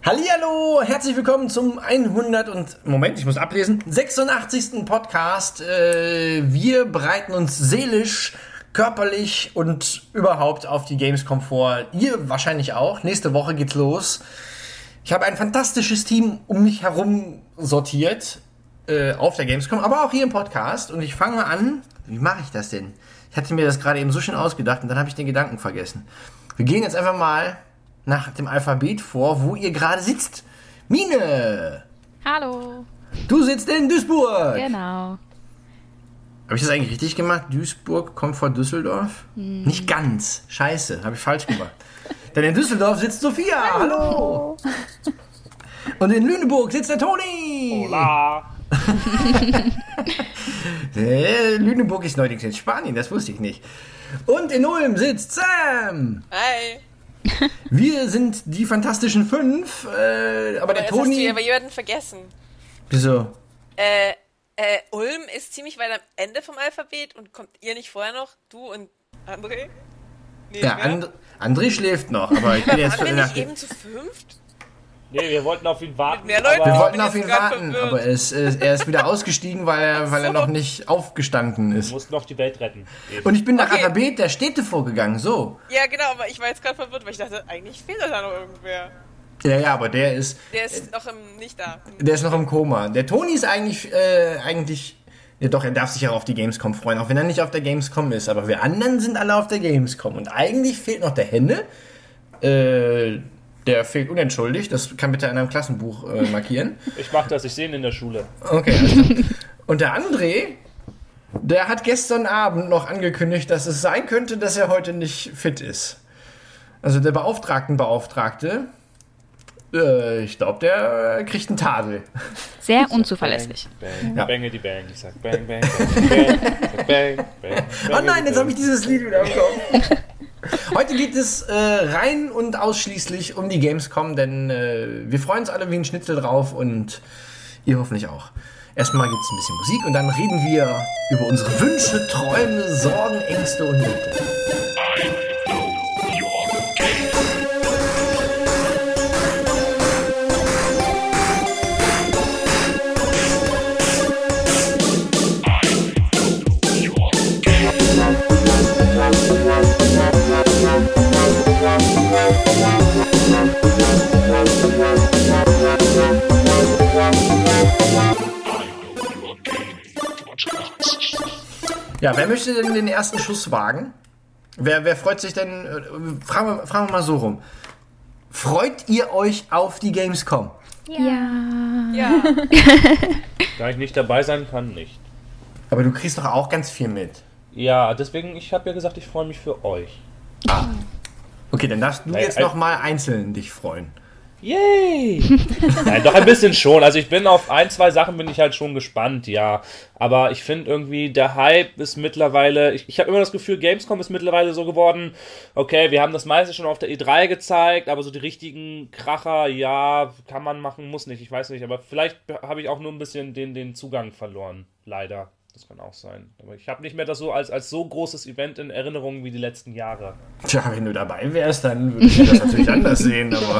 Hallihallo, herzlich willkommen zum 86. Podcast. Wir bereiten uns seelisch, körperlich und überhaupt auf die Gamescom vor. Ihr wahrscheinlich auch. Nächste Woche geht's los. Ich habe ein fantastisches Team um mich herum sortiert auf der Gamescom, aber auch hier im Podcast. Und ich fange mal an. Wie mache ich das denn? Ich hatte mir das gerade eben so schön ausgedacht und dann habe ich den Gedanken vergessen. Wir gehen jetzt einfach mal nach dem Alphabet vor, wo ihr gerade sitzt. Mine! Hallo! Du sitzt in Duisburg! Genau. Habe ich das eigentlich richtig gemacht? Duisburg kommt vor Düsseldorf? Nicht ganz. Scheiße, habe ich falsch gemacht. Denn in Düsseldorf sitzt Sophia! Hallo! Und in Lüneburg sitzt der Toni! Hola! Lüneburg ist neuerdings in Spanien, das wusste ich nicht. Und in Ulm sitzt Sam! Hi! Wir sind die Fantastischen Fünf, aber der Toni... Hast du aber jemanden vergessen. Wieso? Ulm ist ziemlich weit am Ende vom Alphabet und kommt ihr nicht vorher noch? Du und André? Nee, Ja, André schläft noch, aber ich bin jetzt... Waren wir nicht eben zu fünft? Nee, wir wollten auf ihn warten. Mit mehr Leuten? aber Wir wollten bin auf jetzt ihn grad warten, verwirrt. aber er ist wieder ausgestiegen, weil er noch nicht aufgestanden wir ist. mussten noch die Welt retten. Eben. Und ich bin nach Okay. Alphabet der Städte vorgegangen, so. Ja, genau, aber ich war jetzt gerade verwirrt, weil ich dachte, eigentlich fehlt da noch irgendwer. Ja, aber der ist Der ist nicht da. noch im Koma. Der Toni ist eigentlich, ja doch, er darf sich ja auf die Gamescom freuen, auch wenn er nicht auf der Gamescom ist. Aber wir anderen sind alle auf der Gamescom. Und eigentlich fehlt noch der Henne. Der fehlt unentschuldigt. Das kann bitte in einem Klassenbuch markieren. Ich mach das, ich sehe ihn in der Schule. Okay, alles klar. Und der André, der hat gestern Abend noch angekündigt, dass es sein könnte, dass er heute nicht fit ist. Also der Beauftragte, ich glaube, der kriegt einen Tadel. Sehr unzuverlässig. Bang, Ja. bange die Bang. Ich sag bang, bang, bang, bang. Ich sag bang, bang. Oh nein, jetzt habe ich dieses Lied wieder im Kopf. Heute geht es rein und ausschließlich um die Gamescom, denn wir freuen uns alle wie ein Schnitzel drauf und ihr hoffentlich auch. Erstmal gibt es ein bisschen Musik und dann reden wir über unsere Wünsche, Träume, Sorgen, Ängste und Nöte. Ja, wer möchte denn den ersten Schuss wagen? Wer freut sich denn? Fragen wir mal so rum. Freut ihr euch auf die Gamescom? Ja. Da ich nicht dabei sein kann, nicht. Aber du kriegst doch auch ganz viel mit. Ja, deswegen, ich habe ja gesagt, ich freue mich für euch. Okay, dann darfst du Naja, jetzt noch mal einzeln dich freuen. Yay! Nein, doch ein bisschen schon. Also ich bin auf ein, zwei Sachen bin ich halt schon gespannt, ja. Aber ich finde irgendwie, der Hype ist mittlerweile, ich habe immer das Gefühl, Gamescom ist mittlerweile so geworden, okay, wir haben das meiste schon auf der E3 gezeigt, aber so die richtigen Kracher, ja, kann man machen, muss nicht, ich weiß nicht. Aber vielleicht habe ich auch nur ein bisschen den Zugang verloren, leider. Das kann auch sein. Aber ich habe nicht mehr das so als so großes Event in Erinnerung wie die letzten Jahre. Tja, wenn du dabei wärst, dann würde ich das natürlich anders sehen, aber...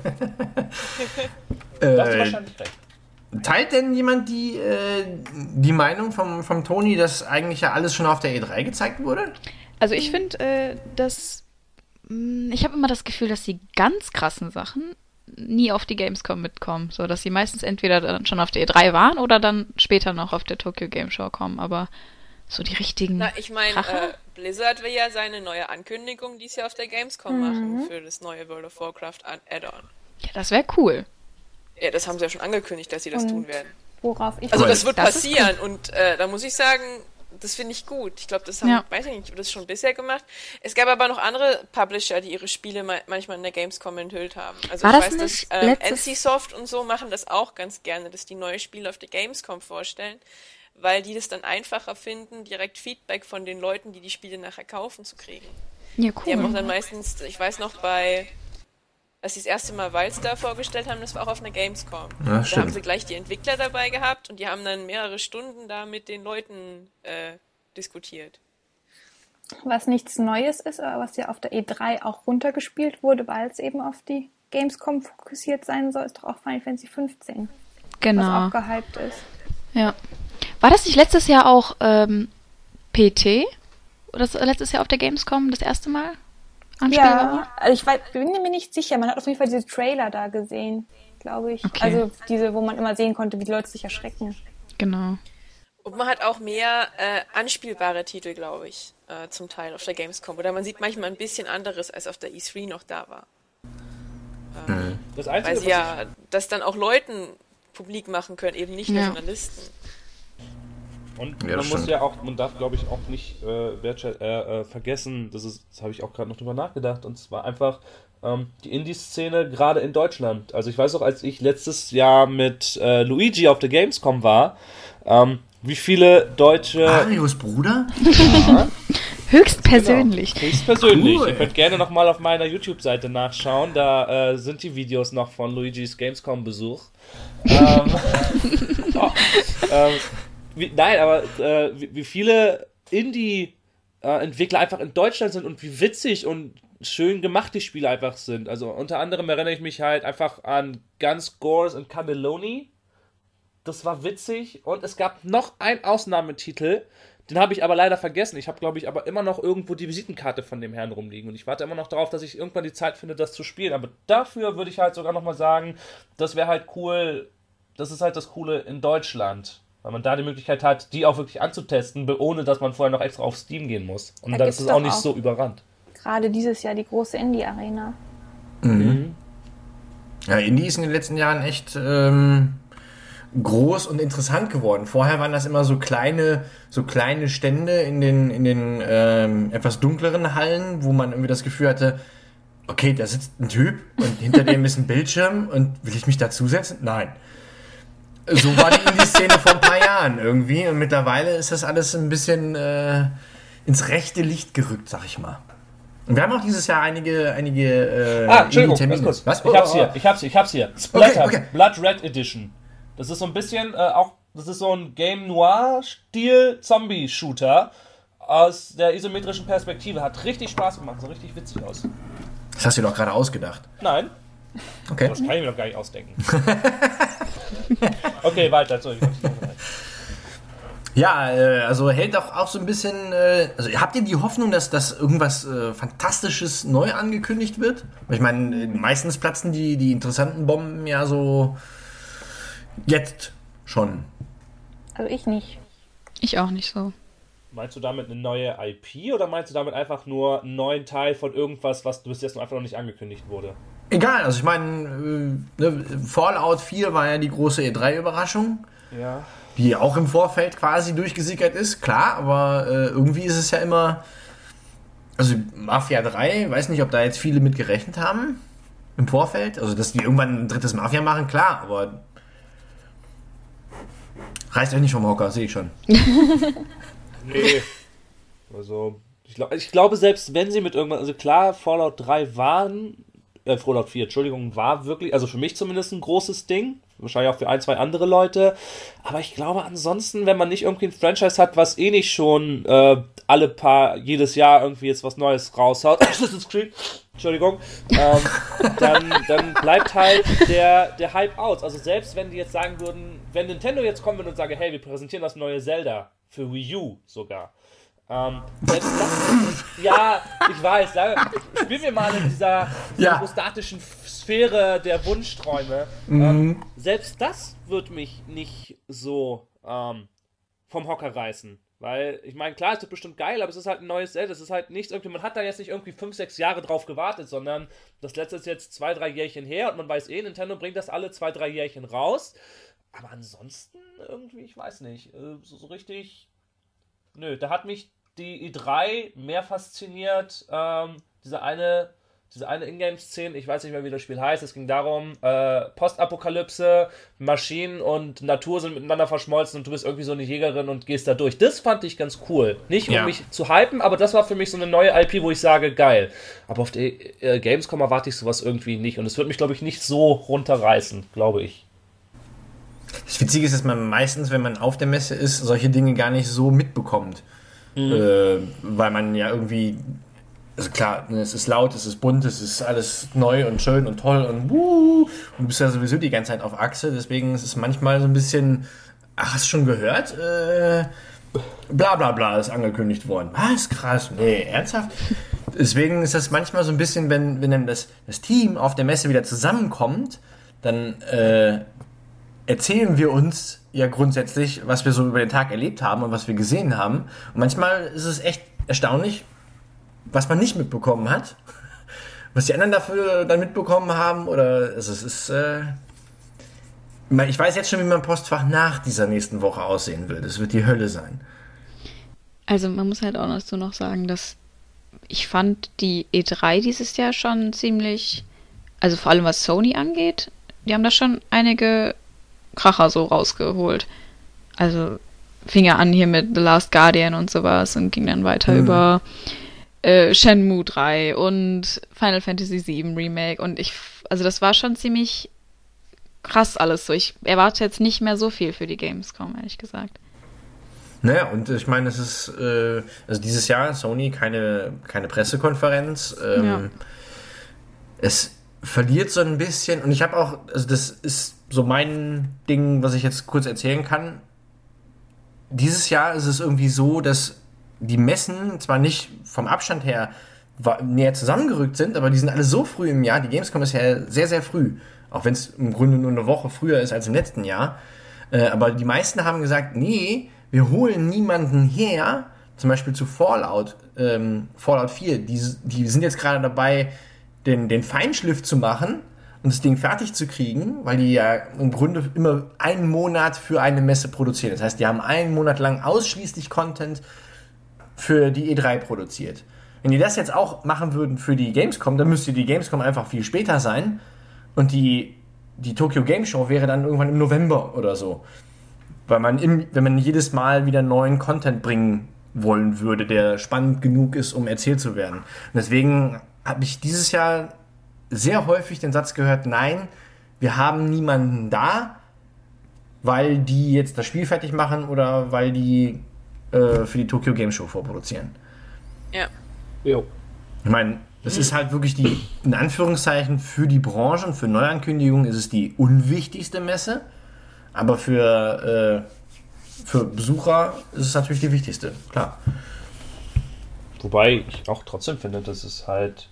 Da hast du wahrscheinlich recht. Teilt denn jemand die Meinung vom Toni, dass eigentlich ja alles schon auf der E3 gezeigt wurde? Also ich finde, ich habe immer das Gefühl, dass die ganz krassen Sachen nie auf die Gamescom mitkommen. So, dass sie meistens entweder dann schon auf der E3 waren oder dann später noch auf der Tokyo Game Show kommen. Aber so die richtigen Na, ich meine, Kracher? Blizzard will ja seine neue Ankündigung dieses Jahr auf der Gamescom machen für das neue World of Warcraft Add-on. Ja, das wäre cool. Ja, das haben sie ja schon angekündigt, dass sie das tun werden. Worauf ich Also Cool. das wird Das ist passieren und da muss ich sagen, das finde ich gut. Ich glaube, das haben, weiß ich nicht, ob das schon bisher gemacht. Es gab aber noch andere Publisher, die ihre Spiele manchmal in der Gamescom enthüllt haben. Also War ich das weiß, nicht dass letztes- NCSoft und so machen das auch ganz gerne, dass die neue Spiele auf der Gamescom vorstellen, weil die das dann einfacher finden, direkt Feedback von den Leuten, die die Spiele nachher kaufen, zu kriegen. Ja, Die haben auch cool. dann meistens, ich weiß noch, als sie das erste Mal Wildstar vorgestellt haben, das war auch auf einer Gamescom. Ja, Da stimmt. haben sie gleich die Entwickler dabei gehabt und die haben dann mehrere Stunden da mit den Leuten diskutiert. Was nichts Neues ist, aber was ja auf der E3 auch runtergespielt wurde, weil es eben auf die Gamescom fokussiert sein soll, ist doch auch Final Fantasy 15. Genau. Was auch gehypt ist. Ja. War das nicht letztes Jahr auch PT? Oder das letztes Jahr auf der Gamescom das erste Mal? Ja, also bin mir nicht sicher. Man hat auf jeden Fall diese Trailer da gesehen, glaube ich. Okay. Also diese, wo man immer sehen konnte, wie die Leute sich erschrecken. Genau. Und man hat auch mehr anspielbare Titel, glaube ich, zum Teil auf der Gamescom. Oder man sieht manchmal ein bisschen anderes, als auf der E3 noch da war. Das Einzige, Weil sie ja das dann auch Leuten publik machen können, eben nicht nur Journalisten. Und Ja, man stimmt. man darf, glaube ich, auch nicht vergessen, das habe ich auch gerade noch drüber nachgedacht, und zwar einfach die Indie-Szene gerade in Deutschland. Also ich weiß auch, als ich letztes Jahr mit Luigi auf der Gamescom war, wie viele deutsche... Marios Bruder? Ja, Höchstpersönlich. genau, höchstpersönlich. Cool. Ihr könnt gerne nochmal auf meiner YouTube-Seite nachschauen, da sind die Videos noch von Luigis Gamescom-Besuch. Wie viele Indie-Entwickler einfach in Deutschland sind und wie witzig und schön gemacht die Spiele einfach sind. Also unter anderem erinnere ich mich halt einfach an Guns, Gores und Cannelloni. Das war witzig. Und es gab noch einen Ausnahmetitel, den habe ich aber leider vergessen. Ich habe, glaube ich, aber immer noch irgendwo die Visitenkarte von dem Herrn rumliegen. Und ich warte immer noch darauf, dass ich irgendwann die Zeit finde, das zu spielen. Aber dafür würde ich halt sogar nochmal sagen, das wäre halt cool. Das ist halt das Coole in Deutschland. Weil man da die Möglichkeit hat, die auch wirklich anzutesten, ohne dass man vorher noch extra auf Steam gehen muss. Und Da dann gibt's ist es auch doch nicht auch so überrannt. Gerade dieses Jahr die große Indie-Arena. Ja, Indie ist in den letzten Jahren echt groß und interessant geworden. Vorher waren das immer so kleine Stände in den etwas dunkleren Hallen, wo man irgendwie das Gefühl hatte, okay, da sitzt ein Typ und hinter dem ist ein Bildschirm und will ich mich dazusetzen? Nein. So war die Indie-Szene vor ein paar Jahren irgendwie und mittlerweile ist das alles ein bisschen ins rechte Licht gerückt, sag ich mal. Und wir haben auch dieses Jahr einige Entschuldigung, ganz kurz. Was? Ich hab's hier. Splatter, Okay. Blood Red Edition. Das ist so ein bisschen das ist so ein Game Noir-Stil Zombie-Shooter aus der isometrischen Perspektive. Hat richtig Spaß gemacht, sah richtig witzig aus. Das hast du dir doch gerade ausgedacht. Nein, Okay. das kann ich mir doch gar nicht ausdenken. Okay, weiter. Sorry. Ja, also hält auch so ein bisschen. Also habt ihr die Hoffnung, dass irgendwas Fantastisches neu angekündigt wird? Ich meine, meistens platzen die interessanten Bomben ja so jetzt schon. Also ich nicht. Ich auch nicht so. Meinst du damit eine neue IP oder meinst du damit einfach nur einen neuen Teil von irgendwas, was bis jetzt einfach noch nicht angekündigt wurde? Egal, also ich meine, Fallout 4 war ja die große E3-Überraschung, Ja. die auch im Vorfeld quasi durchgesickert ist, klar, aber irgendwie ist es ja immer. Also Mafia 3, weiß nicht, ob da jetzt viele mit gerechnet haben im Vorfeld. Also dass die irgendwann ein drittes Mafia machen, klar, aber reißt euch nicht vom Hocker, sehe ich schon. Nee. Also, ich glaube, selbst wenn sie mit irgendwas, also klar, Fallout 4, Entschuldigung, war wirklich, also für mich zumindest ein großes Ding. Wahrscheinlich auch für ein, zwei andere Leute. Aber ich glaube ansonsten, wenn man nicht irgendwie ein Franchise hat, was eh nicht schon jedes Jahr irgendwie jetzt was Neues raushaut, Entschuldigung, dann bleibt halt der Hype aus. Also selbst wenn die jetzt sagen würden, wenn Nintendo jetzt kommen würde und sagen, hey, wir präsentieren das neue Zelda für Wii U sogar. Selbst das, ja, ich weiß, spielen wir mal in dieser hypostatischen Sphäre der Wunschträume. Selbst das wird mich nicht so vom Hocker reißen. Weil, ich meine, klar, es wird bestimmt geil, aber es ist halt ein neues Zelda. Es ist halt nichts, man hat da jetzt nicht irgendwie 5, 6 Jahre drauf gewartet, sondern das letzte ist jetzt 2, 3 Jährchen her und man weiß Nintendo bringt das alle 2, 3 Jährchen raus. Aber ansonsten irgendwie, ich weiß nicht, so richtig. Nö, da hat mich die E3 mehr fasziniert. Diese eine Ingame-Szene, ich weiß nicht mehr, wie das Spiel heißt. Es ging darum, Postapokalypse, Maschinen und Natur sind miteinander verschmolzen und du bist irgendwie so eine Jägerin und gehst da durch. Das fand ich ganz cool. Nicht, um mich zu hypen, aber das war für mich so eine neue IP, wo ich sage, geil. Aber auf der Gamescom erwarte ich sowas irgendwie nicht. Und es wird mich, glaube ich, nicht so runterreißen, glaube ich. Das Witzige ist, dass man meistens, wenn man auf der Messe ist, solche Dinge gar nicht so mitbekommt. Weil man ja irgendwie also klar, es ist laut, es ist bunt, es ist alles neu und schön und toll und und du bist ja sowieso die ganze Zeit auf Achse, deswegen ist es manchmal so ein bisschen, hast du schon gehört? Bla bla bla ist angekündigt worden. Was? Krass. Nee, ernsthaft? Deswegen ist das manchmal so ein bisschen, wenn dann das Team auf der Messe wieder zusammenkommt, dann erzählen wir uns ja grundsätzlich, was wir so über den Tag erlebt haben und was wir gesehen haben. Und manchmal ist es echt erstaunlich, was man nicht mitbekommen hat, was die anderen dafür dann mitbekommen haben, oder also es ist, ich weiß jetzt schon, wie mein Postfach nach dieser nächsten Woche aussehen wird. Es wird die Hölle sein. Also man muss halt auch dazu noch sagen, dass ich fand die E3 dieses Jahr schon ziemlich, also vor allem was Sony angeht, die haben da schon einige Kracher so rausgeholt. Also fing ja an hier mit The Last Guardian und sowas und ging dann weiter über Shenmue 3 und Final Fantasy VII Remake und also das war schon ziemlich krass alles so. Ich erwarte jetzt nicht mehr so viel für die Gamescom, ehrlich gesagt. Naja, und ich meine, es ist, also dieses Jahr Sony keine Pressekonferenz. Es verliert so ein bisschen, und ich habe auch, also das ist so mein Ding, was ich jetzt kurz erzählen kann. Dieses Jahr ist es irgendwie so, dass die Messen zwar nicht vom Abstand her näher zusammengerückt sind, aber die sind alle so früh im Jahr. Die Gamescom ist ja sehr, sehr früh. Auch wenn es im Grunde nur eine Woche früher ist als im letzten Jahr. Aber die meisten haben gesagt, nee, wir holen niemanden her, zum Beispiel zu Fallout 4. Die sind jetzt gerade dabei, den Feinschliff zu machen und das Ding fertig zu kriegen, weil die ja im Grunde immer einen Monat für eine Messe produzieren. Das heißt, die haben einen Monat lang ausschließlich Content für die E3 produziert. Wenn die das jetzt auch machen würden für die Gamescom, dann müsste die Gamescom einfach viel später sein und die Tokyo Game Show wäre dann irgendwann im November oder so. Weil wenn man jedes Mal wieder neuen Content bringen wollen würde, der spannend genug ist, um erzählt zu werden. Und deswegen habe ich dieses Jahr sehr häufig den Satz gehört, nein, wir haben niemanden da, weil die jetzt das Spiel fertig machen oder weil die für die Tokyo Game Show vorproduzieren. Ja. Jo. Ich meine, das ist halt wirklich die, in Anführungszeichen, für die Branche und für Neuankündigungen ist es die unwichtigste Messe, aber für Besucher ist es natürlich die wichtigste, klar. Wobei ich auch trotzdem finde, dass es halt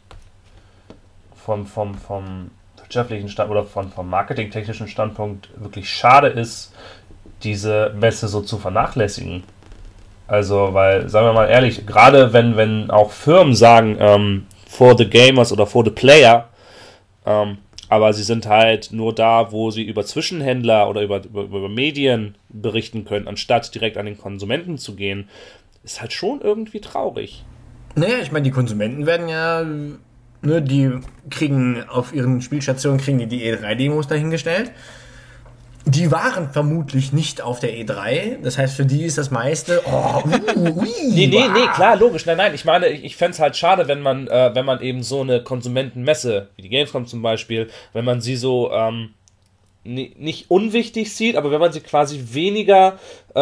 vom wirtschaftlichen Stand oder vom marketingtechnischen Standpunkt wirklich schade ist, diese Messe so zu vernachlässigen. Also, weil, sagen wir mal ehrlich, gerade wenn auch Firmen sagen, for the gamers oder for the player, aber sie sind halt nur da, wo sie über Zwischenhändler oder über Medien berichten können, anstatt direkt an den Konsumenten zu gehen, ist halt schon irgendwie traurig. Naja, ich meine, die Konsumenten werden ja, ne, die kriegen auf ihren Spielstationen die E3-Demos dahingestellt. Die waren vermutlich nicht auf der E3. Das heißt, für die ist das meiste. Nee, klar, logisch. Nein. Ich meine, ich fände es halt schade, wenn man eben so eine Konsumentenmesse, wie die Gamescom zum Beispiel, wenn man sie so nicht unwichtig sieht, aber wenn man sie quasi weniger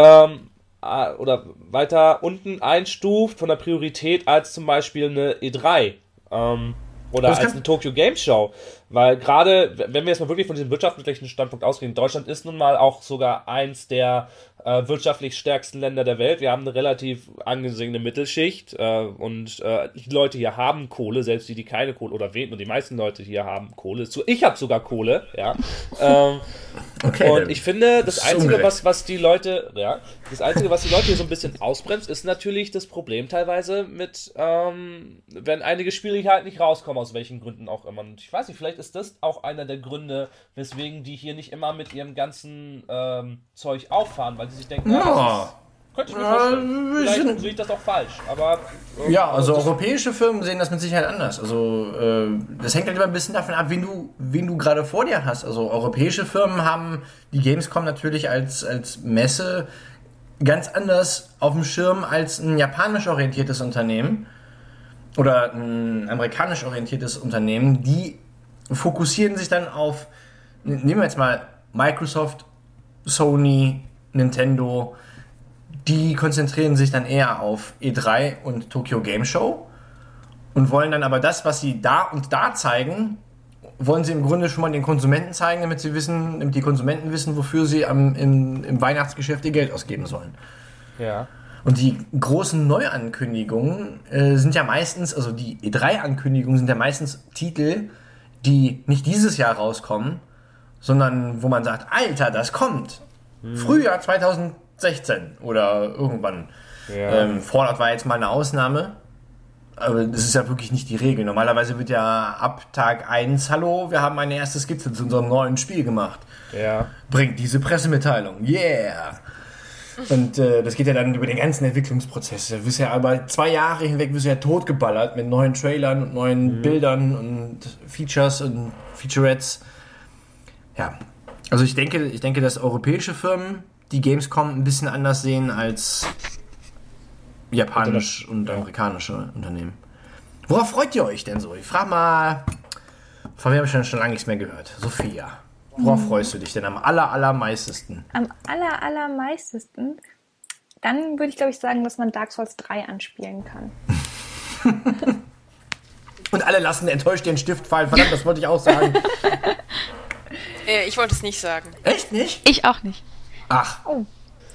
oder weiter unten einstuft von der Priorität als zum Beispiel eine E3. Oder als eine Tokyo Game Show. Weil gerade, wenn wir jetzt mal wirklich von diesem wirtschaftlichen Standpunkt ausgehen, Deutschland ist nun mal auch sogar eins der wirtschaftlich stärksten Länder der Welt. Wir haben eine relativ angesehene Mittelschicht und die Leute hier haben Kohle, selbst die keine Kohle oder wen, und die meisten Leute hier haben Kohle. Ich habe sogar Kohle, ja. Okay, und ich finde, das Einzige, was die Leute hier so ein bisschen ausbremst, ist natürlich das Problem teilweise mit, wenn einige Spiele hier halt nicht rauskommen, aus welchen Gründen auch immer. Und ich weiß nicht, vielleicht ist das auch einer der Gründe, weswegen die hier nicht immer mit ihrem ganzen Zeug auffahren, weil sie sich denken, könnte ich mir vorstellen. Vielleicht sehe ich das auch falsch, aber... also europäische Firmen sehen das mit Sicherheit anders. Also das hängt halt immer ein bisschen davon ab, wen du gerade vor dir hast. Also europäische Firmen haben die Gamescom natürlich als Messe ganz anders auf dem Schirm als ein japanisch orientiertes Unternehmen oder ein amerikanisch orientiertes Unternehmen. Die fokussieren sich dann auf, nehmen wir jetzt mal Microsoft, Sony, Nintendo, die konzentrieren sich dann eher auf E3 und Tokyo Game Show. und wollen dann aber das, was sie da und da zeigen, wollen sie im Grunde schon mal den Konsumenten zeigen, damit die Konsumenten wissen, wofür sie im Weihnachtsgeschäft ihr Geld ausgeben sollen. Ja. Und die großen Neuankündigungen sind ja meistens, also die E3-Ankündigungen sind ja meistens Titel, die nicht dieses Jahr rauskommen, sondern wo man sagt, Alter, das kommt. Frühjahr 2016 oder irgendwann. Ja. Fallout war jetzt mal eine Ausnahme. Aber das ist ja wirklich nicht die Regel. Normalerweise wird ja ab Tag 1, hallo, wir haben eine erste Skizze zu unserem neuen Spiel gemacht. Ja. Bringt diese Pressemitteilung. Yeah! Und das geht ja dann über den ganzen Entwicklungsprozess. Du wirst ja aber 2 Jahre hinweg wirst du ja totgeballert mit neuen Trailern und neuen Bildern und Features und Featurettes. Ja, also ich denke, dass europäische Firmen die Gamescom ein bisschen anders sehen als japanisch und amerikanische Unternehmen. Worauf freut ihr euch denn so? Ich frage mal, von wem habe ich schon lange nichts mehr gehört. Sophia, worauf freust du dich denn am allermeistesten? Am allermeistesten? Dann würde ich, glaube ich, sagen, dass man Dark Souls 3 anspielen kann. Und alle lassen enttäuscht den Stift fallen. Verdammt, das wollte ich auch sagen. Ich wollte es nicht sagen. Echt nicht? Ich auch nicht. Ach. Oh.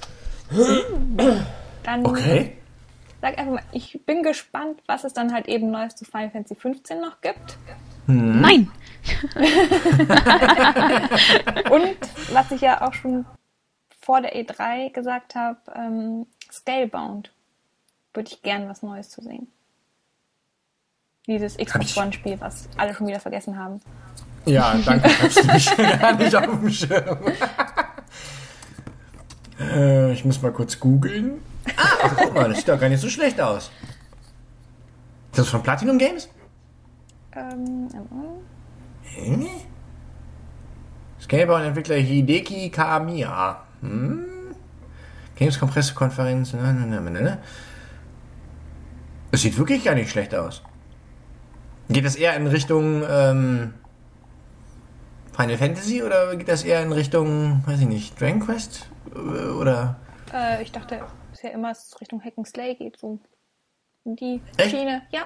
Dann Okay. sag einfach mal, ich bin gespannt, was es dann halt eben Neues zu Final Fantasy 15 noch gibt. Nein. Und was ich ja auch schon vor der E3 gesagt habe, Scalebound. Würde ich gern was Neues zu sehen. Dieses Xbox One-Spiel, was alle schon wieder vergessen haben. Ja, danke. Ich hab's nämlich gar nicht auf dem Schirm. Ich muss mal kurz googeln. Ach, guck mal, das sieht doch gar nicht so schlecht aus. Ist das von Platinum Games? Scalebound-Entwickler Hideki Kamiya. Gamescom-Pressekonferenz. Es sieht wirklich gar nicht schlecht aus. Geht das eher in Richtung Final Fantasy oder geht das eher in Richtung, weiß ich nicht, Dragon Quest? Oder? Ich dachte bisher immer, dass es Richtung Hack and Slay geht. So in die Echt? Schiene. Ja.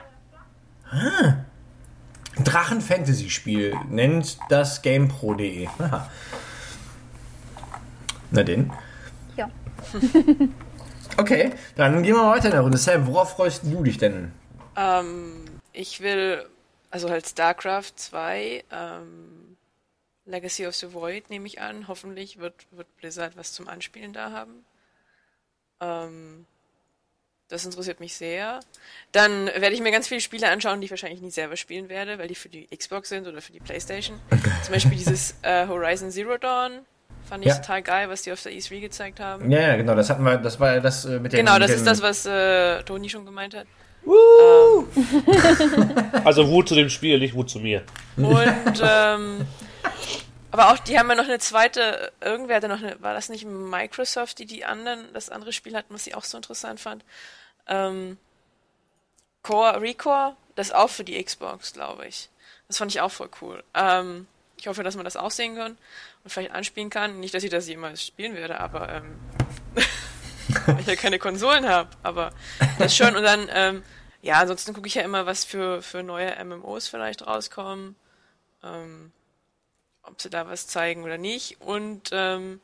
Drachen-Fantasy-Spiel nennt das GamePro.de. Aha. Na denn. Ja. Okay, dann gehen wir mal weiter in der Runde. Sam, worauf freust du dich denn? Ich will, also halt StarCraft 2, Legacy of the Void nehme ich an. Hoffentlich wird Blizzard was zum Anspielen da haben. Das interessiert mich sehr. Dann werde ich mir ganz viele Spiele anschauen, die ich wahrscheinlich nie selber spielen werde, weil die für die Xbox sind oder für die Playstation. Zum Beispiel dieses Horizon Zero Dawn. Fand ich total geil, was die auf der E3 gezeigt haben. Ja, genau, das hatten wir, das war ja das mit den... Genau, das ist das, was Toni schon gemeint hat. Also Wut zu dem Spiel, nicht Wut zu mir. Und, aber auch, die haben ja noch eine zweite, irgendwer hatte noch eine, war das nicht Microsoft, die das andere Spiel hatten, was ich auch so interessant fand? Recore, das auch für die Xbox, glaube ich. Das fand ich auch voll cool. Ich hoffe, dass man das auch sehen kann und vielleicht anspielen kann. Nicht, dass ich das jemals spielen werde, aber weil ich ja keine Konsolen habe, aber das schon. Und dann, ansonsten gucke ich ja immer, was für neue MMOs vielleicht rauskommen. Ob sie da was zeigen oder nicht. Und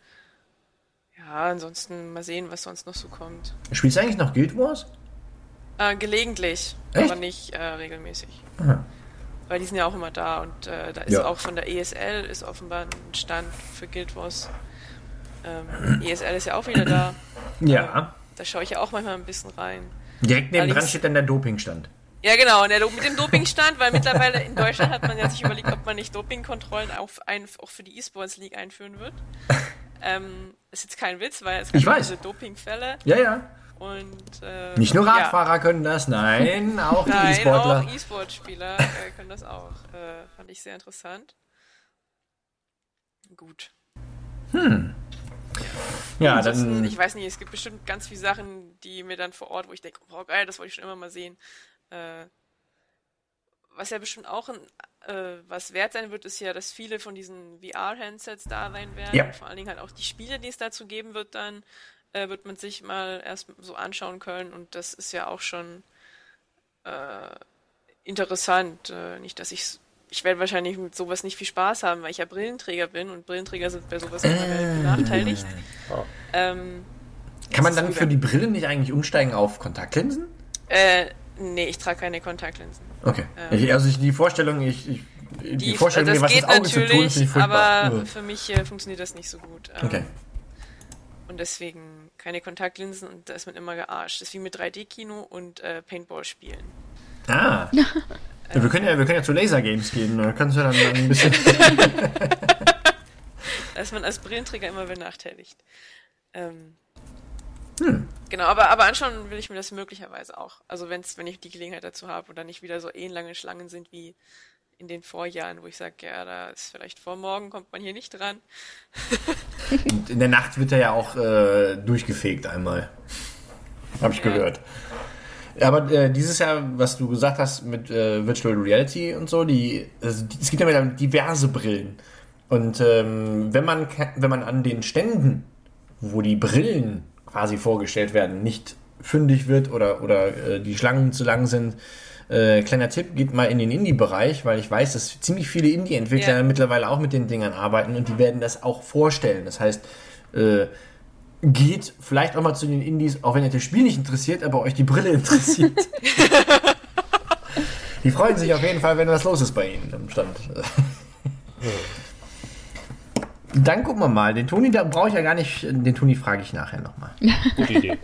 ansonsten mal sehen, was sonst noch so kommt. Spielst du eigentlich noch Guild Wars? Gelegentlich, Echt? aber nicht regelmäßig. Aha. Weil die sind ja auch immer da und da ist auch von der ESL ist offenbar ein Stand für Guild Wars. ESL ist ja auch wieder da. Ja. Da schaue ich ja auch manchmal ein bisschen rein. Direkt neben dran Allerdings- steht dann der Dopingstand. Ja, genau, und mit dem Dopingstand, weil mittlerweile in Deutschland hat man ja sich überlegt, ob man nicht Dopingkontrollen auch für die E-Sports League einführen wird. Ist jetzt kein Witz, weil es Ich gab weiß. diese Dopingfälle Ja, ja. und Nicht nur Radfahrer können das, nein, auch die Nein, E-Sportler. auch E-Sport-Spieler können das auch. Fand ich sehr interessant. Gut. Ja, Ansonsten, dann... ich weiß nicht, es gibt bestimmt ganz viele Sachen, die mir dann vor Ort, wo ich denke, oh geil, das wollte ich schon immer mal sehen. Was ja bestimmt auch was wert sein wird, ist ja, dass viele von diesen VR-Handsets da sein werden. Ja. Und vor allen Dingen halt auch die Spiele, die es dazu geben wird, dann wird man sich mal erst so anschauen können. Und das ist ja auch schon interessant. Nicht, dass ich werde wahrscheinlich mit sowas nicht viel Spaß haben, weil ich ja Brillenträger bin und Brillenträger sind bei sowas immer benachteiligt. Kann man dann für die Brille nicht eigentlich umsteigen auf Kontaktlinsen? Nee, ich trage keine Kontaktlinsen. Okay. Die Vorstellung, die Vorstellung, das mir was geht ins Auge zu tun, finde ich furchtbar. aber für mich funktioniert das nicht so gut. Okay. Und deswegen keine Kontaktlinsen und da ist man immer gearscht. Das ist wie mit 3D-Kino und Paintball spielen. Ah. Ja, wir können ja zu Laser-Games gehen. Da kannst du dann ein bisschen... Da ist man als Brillenträger immer benachteiligt. Genau, aber anschauen will ich mir das möglicherweise auch. Also wenn ich die Gelegenheit dazu habe und dann nicht wieder so lange Schlangen sind wie in den Vorjahren, wo ich sage, ja, da ist vielleicht vor morgen, kommt man hier nicht dran. Und in der Nacht wird er ja auch durchgefegt einmal. Habe ich gehört. Aber dieses Jahr, was du gesagt hast mit Virtual Reality und so, es gibt ja wieder diverse Brillen. Und wenn man an den Ständen, wo die Brillen quasi vorgestellt werden, nicht fündig wird oder die Schlangen zu lang sind, kleiner Tipp, geht mal in den Indie-Bereich, weil ich weiß, dass ziemlich viele Indie-Entwickler mittlerweile auch mit den Dingern arbeiten und die werden das auch vorstellen. Das heißt, geht vielleicht auch mal zu den Indies, auch wenn euch das Spiel nicht interessiert, aber euch die Brille interessiert. Die freuen sich auf jeden Fall, wenn was los ist bei ihnen am Stand. Dann gucken wir mal. Den Toni, da brauche ich ja gar nicht. Den Toni frage ich nachher nochmal. Gute Idee.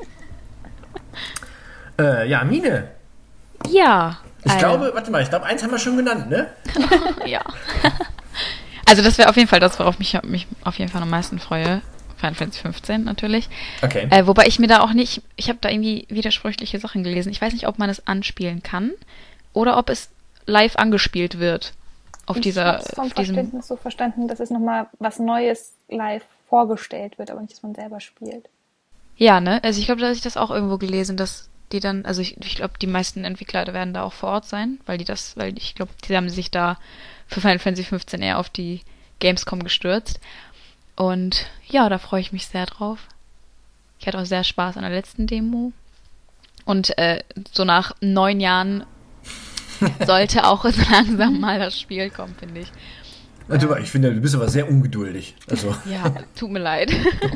Ja, Mine. Ja. Ich glaube, eins haben wir schon genannt, ne? Ja. Also das wäre auf jeden Fall das, worauf mich auf jeden Fall am meisten freue. Final Fantasy 15 natürlich. Okay. Wobei ich mir da auch nicht, ich habe da irgendwie widersprüchliche Sachen gelesen. Ich weiß nicht, ob man es anspielen kann oder ob es live angespielt wird. Ich habe es vom Verständnis so verstanden, dass es nochmal was Neues live vorgestellt wird, aber nicht, dass man selber spielt. Ja, ne? Also ich glaube, da habe ich das auch irgendwo gelesen, dass die dann, also ich glaube, die meisten Entwickler werden da auch vor Ort sein, weil ich glaube, die haben sich da für Final Fantasy 15 eher auf die Gamescom gestürzt. Und ja, da freue ich mich sehr drauf. Ich hatte auch sehr Spaß an der letzten Demo. Und so nach 9 Jahren sollte auch so langsam mal das Spiel kommen, finde ich. Ich finde, du bist aber sehr ungeduldig. Also. Ja, tut mir leid.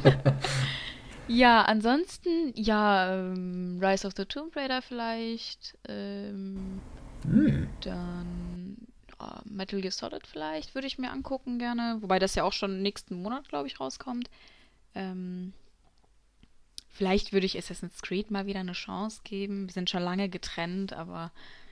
Ja, ansonsten, Rise of the Tomb Raider vielleicht. Dann Metal Gear Solid vielleicht, würde ich mir angucken gerne. Wobei das ja auch schon nächsten Monat, glaube ich, rauskommt. Vielleicht würde ich Assassin's Creed mal wieder eine Chance geben. Wir sind schon lange getrennt, aber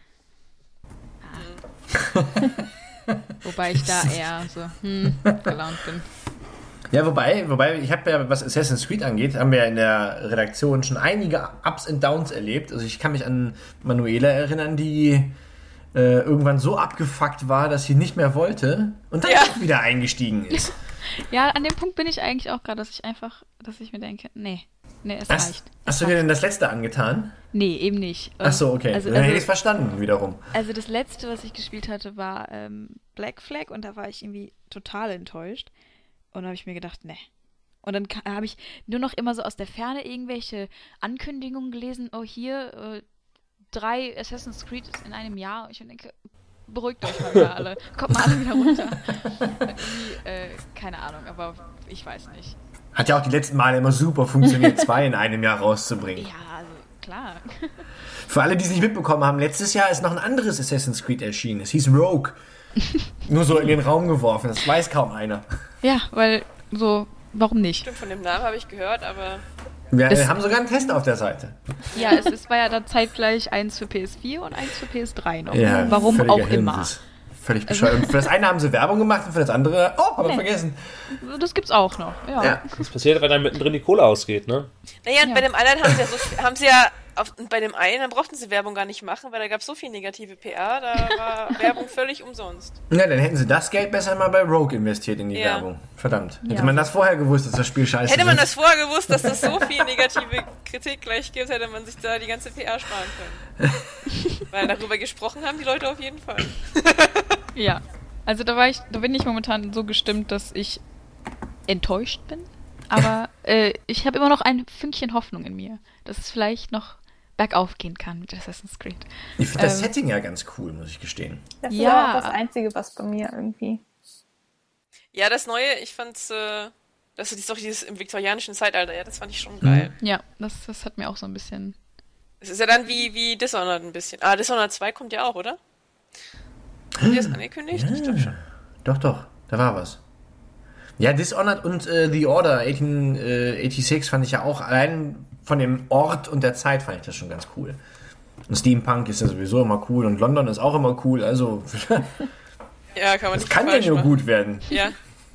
wobei ich da eher so gelaunt bin. Ja, wobei, ich habe ja, was Assassin's Creed angeht, haben wir ja in der Redaktion schon einige Ups und Downs erlebt. Also ich kann mich an Manuela erinnern, die irgendwann so abgefuckt war, dass sie nicht mehr wollte und dann auch wieder eingestiegen ist. Ja, an dem Punkt bin ich eigentlich auch gerade, dass ich mir denke, nee, es reicht. Hast du dir denn das letzte angetan? Nee, eben nicht. Ach so, okay. Also, dann hätte ich es verstanden wiederum. Also das letzte, was ich gespielt hatte, war Black Flag und da war ich irgendwie total enttäuscht. Und da habe ich mir gedacht, nee. Und dann habe ich nur noch immer so aus der Ferne irgendwelche Ankündigungen gelesen. Oh, hier 3 Assassin's Creed in einem Jahr. Und ich denke, beruhigt euch mal wieder alle. Kommt mal alle wieder runter. Keine Ahnung, aber ich weiß nicht. Hat ja auch die letzten Male immer super funktioniert, 2 in einem Jahr rauszubringen. Ja, also klar. Für alle, die es nicht mitbekommen haben, letztes Jahr ist noch ein anderes Assassin's Creed erschienen. Es hieß Rogue. Nur so in den Raum geworfen, das weiß kaum einer. Ja, weil so, warum nicht? Stimmt, von dem Namen habe ich gehört, aber... Wir haben sogar einen Test auf der Seite. Ja, es war ja dann zeitgleich eins für PS4 und eins für PS3 noch. Ja, warum auch immer. Völlig bescheuert. Und für das eine haben sie Werbung gemacht und für das andere, hab ich vergessen. Das gibt's auch noch, ja. Das passiert, wenn dann mittendrin die Kohle ausgeht, ne? Naja, und bei dem anderen bei dem einen, dann brauchten sie Werbung gar nicht machen, weil da gab es so viel negative PR, da war Werbung völlig umsonst. Ja, dann hätten sie das Geld besser mal bei Rogue investiert in die Werbung. Verdammt. Hätte man das vorher gewusst, dass das Spiel scheiße ist. Hätte man das vorher gewusst, dass das so viel negative Kritik gleich gibt, hätte man sich da die ganze PR sparen können. Weil darüber gesprochen haben die Leute auf jeden Fall. Ja, also da bin ich momentan so gestimmt, dass ich enttäuscht bin. Aber ich habe immer noch ein Fünkchen Hoffnung in mir, dass es vielleicht noch bergauf gehen kann mit Assassin's Creed. Ich finde das Setting ja ganz cool, muss ich gestehen. Das ist Ja. aber auch das Einzige, was bei mir irgendwie... Ja, das Neue, ich fand's, das ist doch dieses im viktorianischen Zeitalter, ja, das fand ich schon geil. Ja, das hat mir auch so ein bisschen... Es ist ja dann wie Dishonored ein bisschen. Ah, Dishonored 2 kommt ja auch, oder? Haben die das angekündigt? Ich glaube schon. Doch, da war was. Ja, Dishonored und The Order 1886 fand ich ja auch, allein von dem Ort und der Zeit fand ich das schon ganz cool. Und Steampunk ist ja sowieso immer cool und London ist auch immer cool, also Ja, kann man das nicht kann ja falsch nur machen. gut werden. Ja,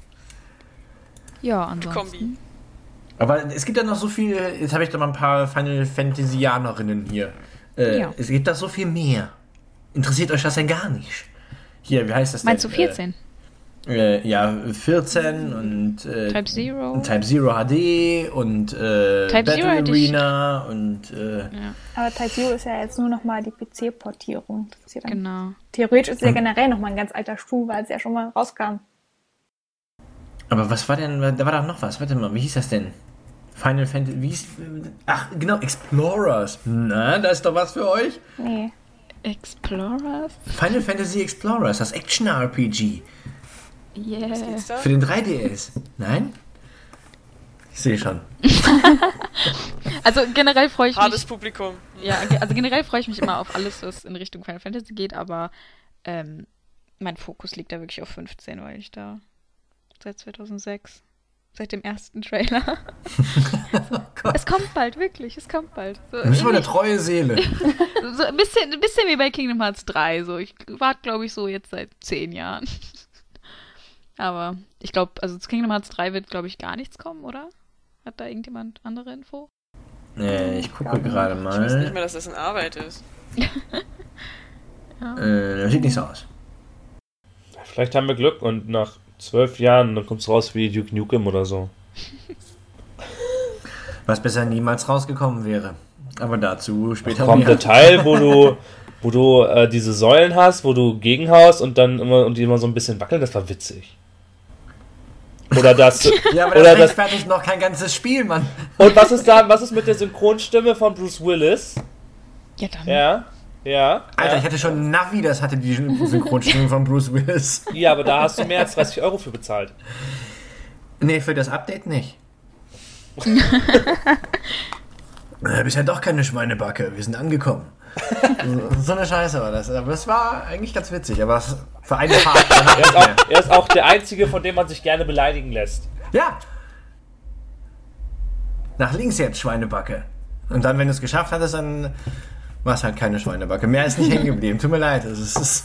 Ja, ansonsten... Kombi. Aber es gibt ja noch so viel, jetzt habe ich doch mal ein paar Final Fantasyianerinnen hier. Ja. Es gibt da so viel mehr. Interessiert euch das denn gar nicht? Hier, wie heißt das Meinst du denn? 14? Ja, 14 und Type Zero? und Type Zero HD und Battle Zero hätte ich- Arena und Aber Type Zero ist ja jetzt nur nochmal die PC-Portierung. Das ist ja dann Genau. theoretisch ist es ja generell nochmal ein ganz alter Stuhl, weil es ja schon mal rauskam. aber was war denn, da war doch noch was, warte mal, wie hieß das denn? Final Fantasy, wie hieß, ach genau, Explorers, na, da ist doch was für euch? Nee. Explorers? Final Fantasy Explorers, das Action-RPG Yeah. Geht's da? für den 3DS, nein? Ich sehe schon. Also generell freue ich Hartes mich... Publikum. Ja, also generell freue ich mich immer auf alles, was in Richtung Final Fantasy geht, aber mein Fokus liegt da wirklich auf 15, weil ich da seit 2006, seit dem ersten Trailer. Es kommt bald, wirklich, es kommt bald. So, Du bist mal eine ähnlich- treue Seele. so ein bisschen wie bei Kingdom Hearts 3. So. Ich warte, glaube ich, so jetzt seit 10 Jahren. Aber ich glaube, also zu Kingdom Hearts 3 wird, glaube ich, gar nichts kommen, oder? Hat da irgendjemand andere Info? Ich gucke gerade Ich wusste nicht mal. mehr, dass das in Arbeit ist. Sieht nicht so aus. Vielleicht haben wir Glück und nach 12 Jahren, dann kommt es raus wie Duke Nukem oder so. Was besser niemals rausgekommen wäre. Aber dazu später Kommt mehr. der Teil, wo du diese Säulen hast, wo du gegenhaust und dann die immer so ein bisschen wackeln, das war witzig. Oder das. Ja, aber oder das das. rechtfertigt noch kein ganzes Spiel, Mann. Und was ist mit der Synchronstimme von Bruce Willis? Ja, dann. Ja. Alter, ich hatte schon ein Navi, das hatte die Synchronstimme von Bruce Willis. Ja, aber da hast du mehr als 30 Euro für bezahlt. Nee, für das Update nicht. Bist ja doch keine Schweinebacke, wir sind angekommen. So eine Scheiße war das. Aber es war eigentlich ganz witzig, aber für eine Fahrt danach nicht mehr. Er ist auch der Einzige, von dem man sich gerne beleidigen lässt. Ja! Nach links jetzt, Schweinebacke. Und dann, wenn du es geschafft hattest, dann war es halt keine Schweinebacke. Mehr ist nicht hängen geblieben. Tut mir leid. Es ist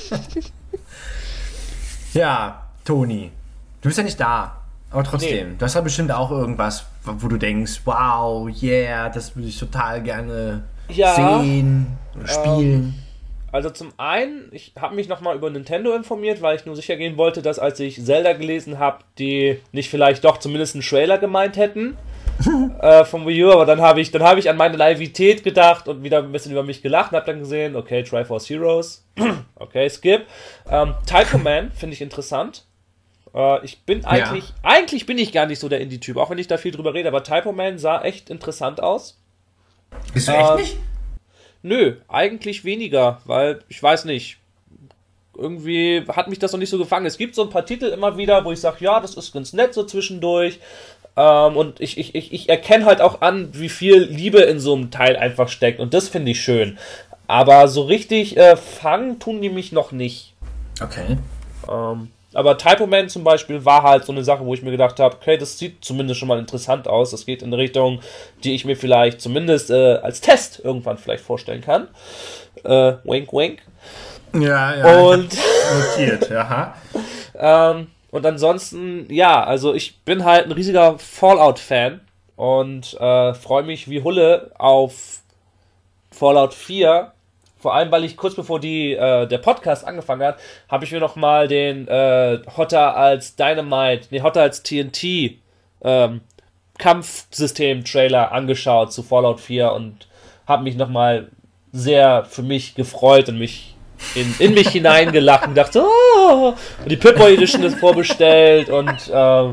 ja, Toni. Du bist ja nicht da. Aber trotzdem, Nee. du hast ja bestimmt auch irgendwas, wo du denkst, wow, yeah, das würde ich total gerne sehen, spielen. Also zum einen, ich habe mich nochmal über Nintendo informiert, weil ich nur sicher gehen wollte, dass als ich Zelda gelesen habe, die nicht vielleicht doch zumindest einen Trailer gemeint hätten vom Wii U, aber dann habe ich an meine Naivität gedacht und wieder ein bisschen über mich gelacht und habe dann gesehen, okay, Triforce Heroes, okay, skip. Typo Man finde ich interessant. Ich bin eigentlich bin ich gar nicht so der Indie-Typ, auch wenn ich da viel drüber rede, aber Typo Man sah echt interessant aus. Bist du echt nicht? Nö, eigentlich weniger, weil ich weiß nicht. Irgendwie hat mich das noch nicht so gefangen. Es gibt so ein paar Titel immer wieder, wo ich sage, ja, das ist ganz nett so zwischendurch. Und ich erkenne halt auch an, wie viel Liebe in so einem Teil einfach steckt. Und das finde ich schön. Aber so richtig fangen tun die mich noch nicht. Okay. Aber Typo Man zum Beispiel war halt so eine Sache, wo ich mir gedacht habe, okay, das sieht zumindest schon mal interessant aus. Das geht in eine Richtung, die ich mir vielleicht zumindest als Test irgendwann vielleicht vorstellen kann. Wink, wink. Ja, Und, notiert, aha. und ansonsten, ja, also ich bin halt ein riesiger Fallout-Fan und freue mich wie Hulle auf Fallout 4. Vor allem, weil ich kurz bevor der Podcast angefangen hat, habe ich mir nochmal den Hotter als TNT Kampfsystem-Trailer angeschaut zu Fallout 4 und habe mich nochmal sehr für mich gefreut und mich in mich hineingelacht und dachte, oh! Und die Pip-Boy Edition ist vorbestellt und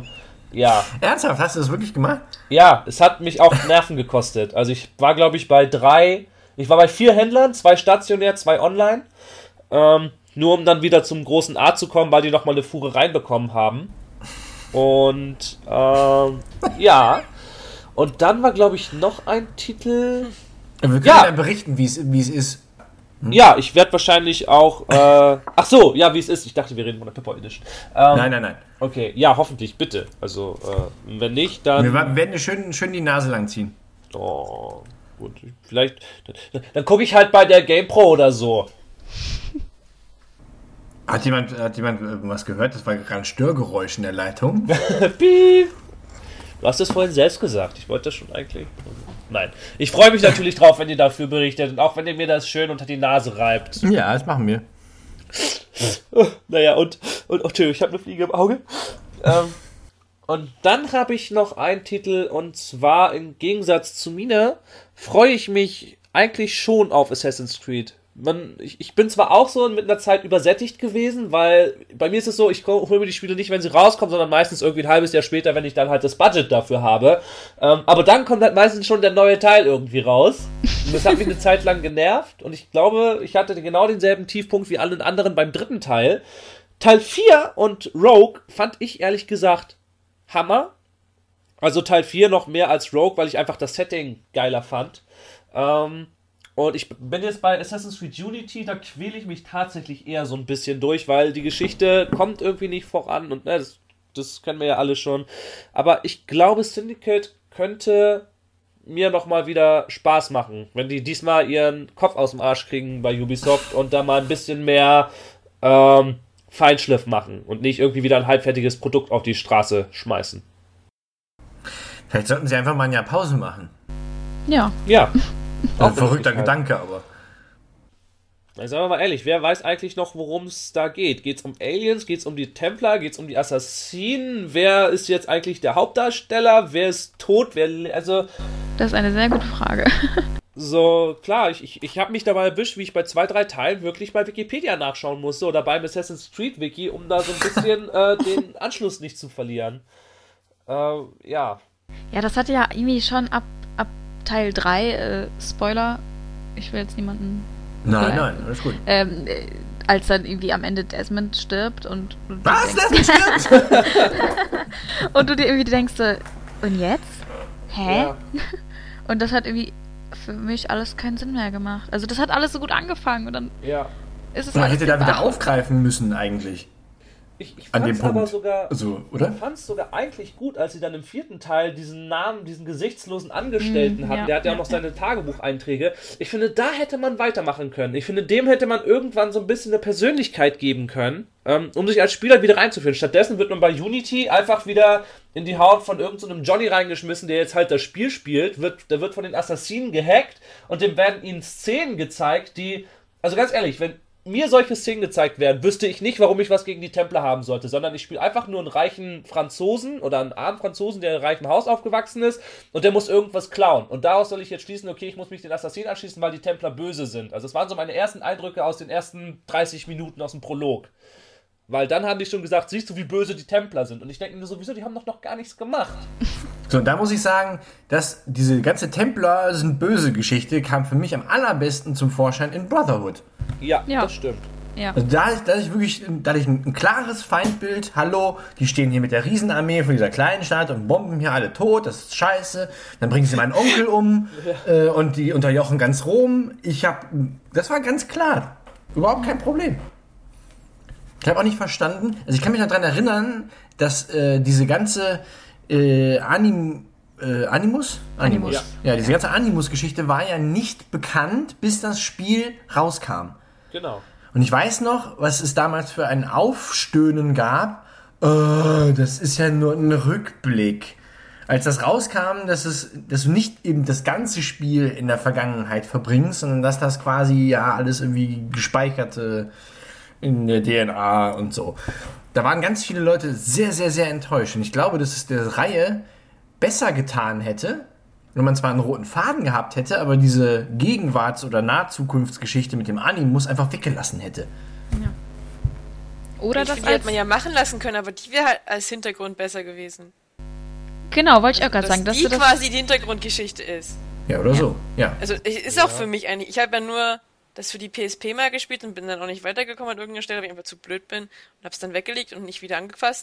Ja. Ernsthaft, hast du das wirklich gemacht? Ja, es hat mich auch Nerven gekostet. Also ich war, glaube ich, bei 4 Händlern, 2 stationär, 2 online. Nur um dann wieder zum großen A zu kommen, weil die nochmal eine Fuhre reinbekommen haben. Und ja. Und dann war, glaube ich, noch ein Titel. Wir können ja berichten, wie es ist. Ja, ich werde wahrscheinlich auch. Ach so, ja, wie es ist. Ich dachte, wir reden von der Pepper Edition. Nein. Okay, ja, hoffentlich, bitte. Also, wenn nicht, dann. Wir werden dir schön die Nase lang ziehen. Oh, gut. Vielleicht. Dann gucke ich halt bei der GamePro oder so. Hat jemand was gehört? Das war gerade ein Störgeräusch in der Leitung. Piep. Du hast es vorhin selbst gesagt. Ich wollte das schon eigentlich. Nein. Ich freue mich natürlich drauf, wenn ihr dafür berichtet und auch wenn ihr mir das schön unter die Nase reibt. Ja, das machen wir. Naja, und ich habe eine Fliege im Auge. Und dann habe ich noch einen Titel und zwar im Gegensatz zu Mina freue ich mich eigentlich schon auf Assassin's Creed. Ich bin zwar auch so mit einer Zeit übersättigt gewesen, weil bei mir ist es so, ich hole mir die Spiele nicht, wenn sie rauskommen, sondern meistens irgendwie ein halbes Jahr später, wenn ich dann halt das Budget dafür habe. Aber dann kommt halt meistens schon der neue Teil irgendwie raus. Und das hat mich eine Zeit lang genervt und ich glaube, ich hatte genau denselben Tiefpunkt wie alle anderen beim 3. Teil. Teil 4 und Rogue fand ich ehrlich gesagt Hammer. Also Teil 4 noch mehr als Rogue, weil ich einfach das Setting geiler fand. Und ich bin jetzt bei Assassin's Creed Unity, da quäle ich mich tatsächlich eher so ein bisschen durch, weil die Geschichte kommt irgendwie nicht voran und das kennen wir ja alle schon. Aber ich glaube, Syndicate könnte mir nochmal wieder Spaß machen, wenn die diesmal ihren Kopf aus dem Arsch kriegen bei Ubisoft und da mal ein bisschen mehr Feinschliff machen und nicht irgendwie wieder ein halbfertiges Produkt auf die Straße schmeißen. Vielleicht sollten sie einfach mal ein Jahr Pause machen. Ja. Ja. Ein verrückter Gedanke, aber. Sagen wir mal ehrlich, wer weiß eigentlich noch, worum es da geht? Geht es um Aliens? Geht es um die Templer? Geht es um die Assassinen? Wer ist jetzt eigentlich der Hauptdarsteller? Wer ist tot? Das ist eine sehr gute Frage. So, klar, ich habe mich dabei erwischt, wie ich bei 2, 3 Teilen wirklich bei Wikipedia nachschauen musste oder beim Assassin's Creed Wiki, um da so ein bisschen den Anschluss nicht zu verlieren. Ja. Ja, das hatte ja irgendwie schon ab Teil 3, Spoiler, ich will jetzt niemanden... Nein, alles gut. Als dann irgendwie am Ende Desmond stirbt und was? Desmond stirbt? und du dir irgendwie denkst, und jetzt? Hä? Ja. Und das hat irgendwie für mich alles keinen Sinn mehr gemacht. Also das hat alles so gut angefangen und dann ist es man alles hätte da wieder aufgreifen müssen eigentlich. Ich an dem fand's aber Punkt. sogar, so, oder? Ich fand's sogar eigentlich gut, als sie dann im 4. Teil diesen gesichtslosen Angestellten hatten. Der hat ja auch noch seine Tagebucheinträge. Ich finde, da hätte man weitermachen können. Ich finde, dem hätte man irgendwann so ein bisschen eine Persönlichkeit geben können, um sich als Spieler wieder reinzuführen. Stattdessen wird man bei Unity einfach wieder in die Haut von irgendeinem Johnny reingeschmissen, der jetzt halt das Spiel spielt. Der wird von den Assassinen gehackt und dem werden ihnen Szenen gezeigt, die... Also ganz ehrlich, wenn mir solche Szenen gezeigt werden, wüsste ich nicht, warum ich was gegen die Templer haben sollte, sondern ich spiele einfach nur einen reichen Franzosen oder einen armen Franzosen, der in einem reichen Haus aufgewachsen ist und der muss irgendwas klauen. Und daraus soll ich jetzt schließen, okay, ich muss mich den Assassinen anschließen, weil die Templer böse sind. Also das waren so meine ersten Eindrücke aus den ersten 30 Minuten aus dem Prolog. Weil dann haben die schon gesagt, siehst du, wie böse die Templer sind. Und ich denke mir so, wieso, die haben doch noch gar nichts gemacht. So, und da muss ich sagen, dass diese ganze Templer sind böse Geschichte kam für mich am allerbesten zum Vorschein in Brotherhood. Ja, das stimmt. Ja. Also da hatte ich ein klares Feindbild. Hallo, die stehen hier mit der Riesenarmee von dieser kleinen Stadt und bomben hier alle tot. Das ist scheiße. Dann bringen sie meinen Onkel um und die unterjochen ganz Rom. Das war ganz klar. Überhaupt kein Problem. Ich habe auch nicht verstanden. Also ich kann mich noch daran erinnern, dass diese ganze Animus? Ja, diese ganze Animus-Geschichte war ja nicht bekannt, bis das Spiel rauskam. Genau. Und ich weiß noch, was es damals für ein Aufstöhnen gab. Das ist ja nur ein Rückblick. Als das rauskam, dass du nicht eben das ganze Spiel in der Vergangenheit verbringst, sondern dass das quasi ja alles irgendwie gespeicherte in der DNA und so. Da waren ganz viele Leute sehr, sehr, sehr enttäuscht. Und ich glaube, dass es der Reihe besser getan hätte, wenn man zwar einen roten Faden gehabt hätte, aber diese Gegenwarts- oder Nahzukunftsgeschichte mit dem Animus einfach weggelassen hätte. Ja. Oder ich das finde, die hätte man ja machen lassen können, aber die wäre halt als Hintergrund besser gewesen. Genau, wollte ich auch gerade sagen, dass die du das quasi die Hintergrundgeschichte ist. Ja, oder so. Ja. Also ist auch für mich eigentlich, ich habe ja nur das für die PSP mal gespielt und bin dann auch nicht weitergekommen an irgendeiner Stelle, weil ich einfach zu blöd bin und habe es dann weggelegt und nicht wieder angefasst.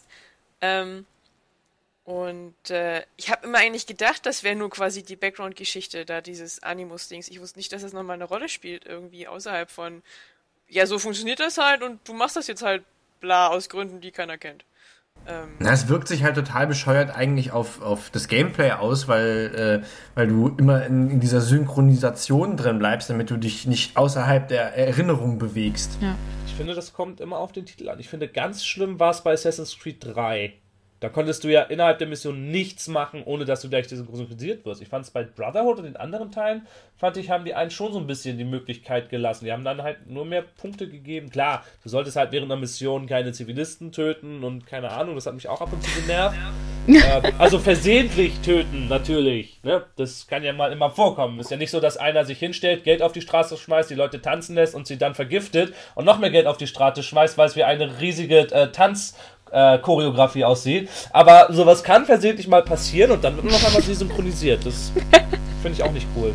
Ich habe immer eigentlich gedacht, das wäre nur quasi die Background-Geschichte, da dieses Animus-Dings. Ich wusste nicht, dass das nochmal eine Rolle spielt, irgendwie außerhalb von, ja, so funktioniert das halt und du machst das jetzt halt bla aus Gründen, die keiner kennt. Na, es wirkt sich halt total bescheuert eigentlich auf das Gameplay aus, weil du immer in dieser Synchronisation drin bleibst, damit du dich nicht außerhalb der Erinnerung bewegst. Ja. Ich finde, das kommt immer auf den Titel an. Ich finde, ganz schlimm war es bei Assassin's Creed 3. Da konntest du ja innerhalb der Mission nichts machen, ohne dass du gleich synchronisiert wirst. Ich fand es bei Brotherhood und den anderen Teilen, haben die einen schon so ein bisschen die Möglichkeit gelassen. Die haben dann halt nur mehr Punkte gegeben. Klar, du solltest halt während einer Mission keine Zivilisten töten und keine Ahnung, das hat mich auch ab und zu genervt. Also versehentlich töten, natürlich. Ne? Das kann ja mal immer vorkommen. Ist ja nicht so, dass einer sich hinstellt, Geld auf die Straße schmeißt, die Leute tanzen lässt und sie dann vergiftet und noch mehr Geld auf die Straße schmeißt, weil es wie eine riesige Choreografie aussieht. Aber sowas kann versehentlich mal passieren und dann wird noch einmal synchronisiert. Das finde ich auch nicht cool.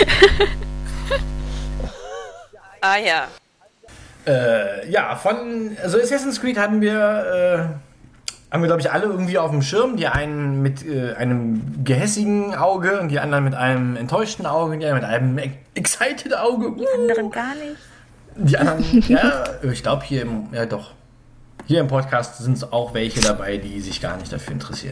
Ah ja. Also Assassin's Creed haben wir glaube ich, alle irgendwie auf dem Schirm. Die einen mit einem gehässigen Auge und die anderen mit einem enttäuschten Auge und die anderen mit einem excited Auge. Die anderen gar nicht. Die anderen, ja, ich glaube hier Hier im Podcast sind es auch welche dabei, die sich gar nicht dafür interessieren.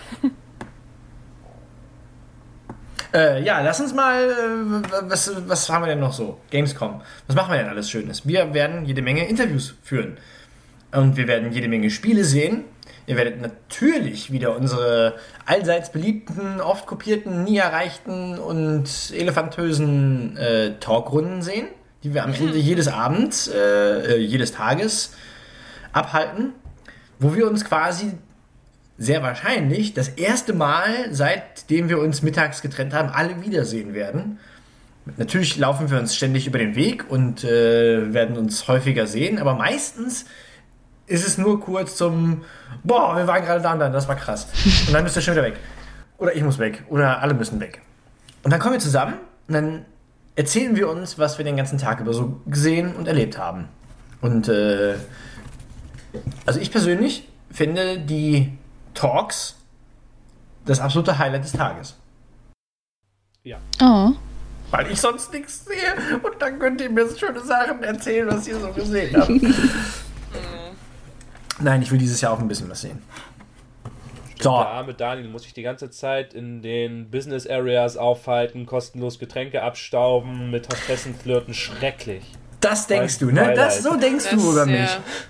Lass uns mal, was haben wir denn noch so? Gamescom. Was machen wir denn alles Schönes? Wir werden jede Menge Interviews führen. Und wir werden jede Menge Spiele sehen. Ihr werdet natürlich wieder unsere allseits beliebten, oft kopierten, nie erreichten und elefantösen Talkrunden sehen, die wir am Ende jedes Abends, jedes Tages abhalten, wo wir uns quasi sehr wahrscheinlich das erste Mal, seitdem wir uns mittags getrennt haben, alle wiedersehen werden. Natürlich laufen wir uns ständig über den Weg und werden uns häufiger sehen, aber meistens ist es nur kurz zum wir waren gerade da und dann, das war krass. Und dann müsst ihr schon wieder weg. Oder ich muss weg. Oder alle müssen weg. Und dann kommen wir zusammen und dann erzählen wir uns, was wir den ganzen Tag über so gesehen und erlebt haben. Und also ich persönlich finde die Talks das absolute Highlight des Tages. Ja. Oh. Weil ich sonst nichts sehe und dann könnt ihr mir so schöne Sachen erzählen, was ihr so gesehen habt. Nein, ich will dieses Jahr auch ein bisschen was sehen. Der arme Daniel muss sich die ganze Zeit in den Business Areas aufhalten, kostenlos Getränke abstauben, mit Hostessen flirten. Schrecklich. Das denkst du, ne? So denkst du über mich.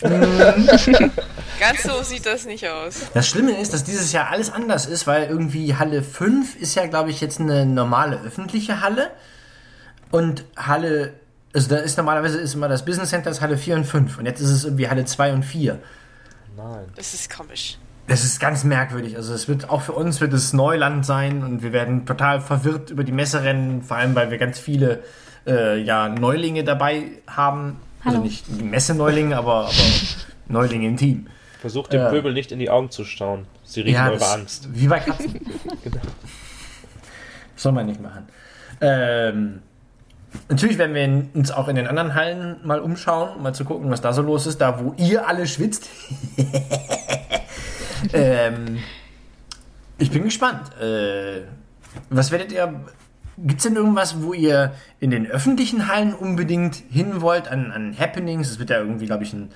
Ganz so sieht das nicht aus. Das Schlimme ist, dass dieses Jahr alles anders ist, weil irgendwie Halle 5 ist ja, glaube ich, jetzt eine normale öffentliche Halle. Und Halle, also da ist normalerweise immer das Business Center ist Halle 4 und 5. Und jetzt ist es irgendwie Halle 2 und 4. Nein. Das ist komisch. Das ist ganz merkwürdig. Also es wird auch für uns wird es Neuland sein und wir werden total verwirrt über die Messe rennen, vor allem weil wir ganz viele Neulinge dabei haben. Hallo. Also nicht Messe-Neulinge, aber Neulinge im Team. Versucht dem Pöbel nicht in die Augen zu schauen. Sie riechen eure Angst. Wie bei Katzen. Genau. Soll man nicht machen. Natürlich werden wir uns auch in den anderen Hallen mal umschauen, um mal zu gucken, was da so los ist, da wo ihr alle schwitzt. Ich bin gespannt. Was werdet ihr... Gibt es denn irgendwas, wo ihr in den öffentlichen Hallen unbedingt hin wollt, an Happenings? Es wird ja irgendwie, glaube ich, ein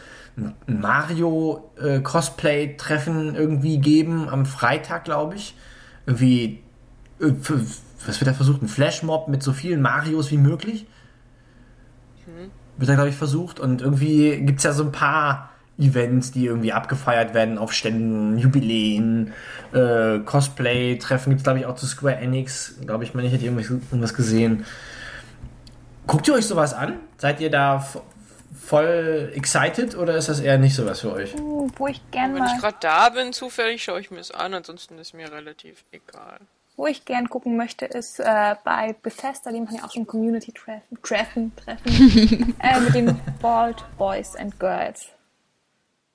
Mario-Cosplay-Treffen irgendwie geben am Freitag, glaube ich. Irgendwie, was wird da versucht? Ein Flashmob mit so vielen Marios wie möglich? Wird da, glaube ich, versucht. Und irgendwie gibt es ja so ein paar Events, die irgendwie abgefeiert werden auf Ständen, Jubiläen, Cosplay-Treffen gibt es, glaube ich, auch zu Square Enix. Glaube ich, ich hätte irgendwas gesehen. Guckt ihr euch sowas an? Seid ihr da voll excited oder ist das eher nicht sowas für euch? Wo ich gern Wenn ich gerade da bin, zufällig schaue ich mir es an, ansonsten ist mir relativ egal. Wo ich gern gucken möchte, ist bei Bethesda, die machen ja auch schon Community-Treffen mit den Bald Boys and Girls.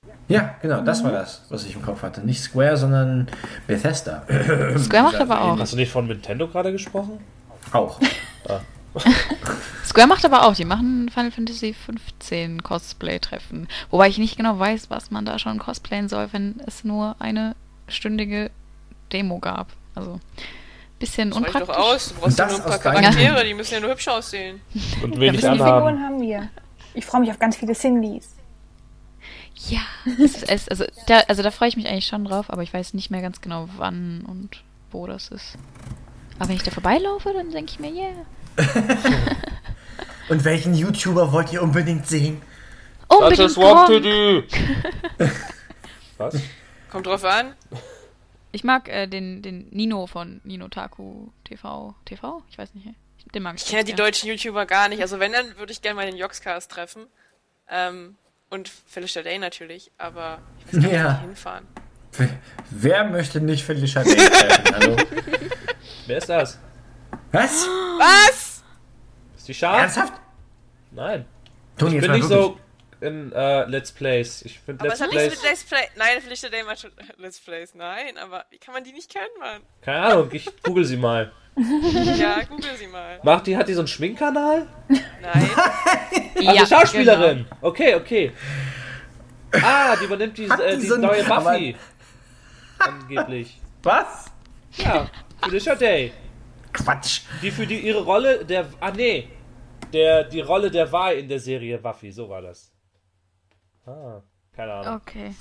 Ja, genau, das war das, was ich im Kopf hatte. Nicht Square, sondern Bethesda. Square macht aber auch. Hast du nicht von Nintendo gerade gesprochen? Auch. Square macht aber auch. Die machen Final Fantasy 15 Cosplay-Treffen. Wobei ich nicht genau weiß, was man da schon cosplayen soll, wenn es nur eine stündige Demo gab. Also, bisschen Das reicht unpraktisch. doch aus. Du brauchst ja Das nur ein paar aus deinem- Charaktere, die müssen ja nur hübsch aussehen. Und Wie wenig viele anhaben. Figuren haben wir? Ich freue mich auf ganz viele Cindys. Ja, da freue ich mich eigentlich schon drauf, aber ich weiß nicht mehr ganz genau, wann und wo das ist. Aber wenn ich da vorbeilaufe, dann denke ich mir, yeah. Und welchen YouTuber wollt ihr unbedingt sehen? Unbedingt Swamp to Gronk. do. Was? Kommt drauf an. Ich mag den Nino von Ninotaku TV. TV? Ich weiß nicht. Den mag ich. Ich kenne die deutschen YouTuber gar nicht. Also wenn, dann würde ich gerne mal den Joxcast treffen. Und Felicia Day natürlich, aber ich weiß gar nicht, Ja. ob die hinfahren. Wer möchte nicht Felicia Day treffen? Hallo? Wer ist das? Was? Was? Ist die scharf? Ernsthaft? Nein. Toni, Ich jetzt bin mal nicht wirklich. so in Let's Plays. Ich finde Aber Let's es hat nichts Plays... mit Let's Play. Nein, Felicia Day macht schon Let's Plays. Nein, aber wie kann man die nicht kennen, Mann? Keine Ahnung, ich google sie mal. Ja, google sie mal. Hat die so einen Schminkkanal? Nein. Also Schauspielerin. Genau. Okay. Ah, die übernimmt die so einen- neue Buffy. Angeblich. Was? Ja, Felicia Day. Quatsch. Die für ihre Rolle der... Ah, nee. Die Rolle der Vi in der Serie Buffy. So war das. Ah, keine Ahnung. Okay.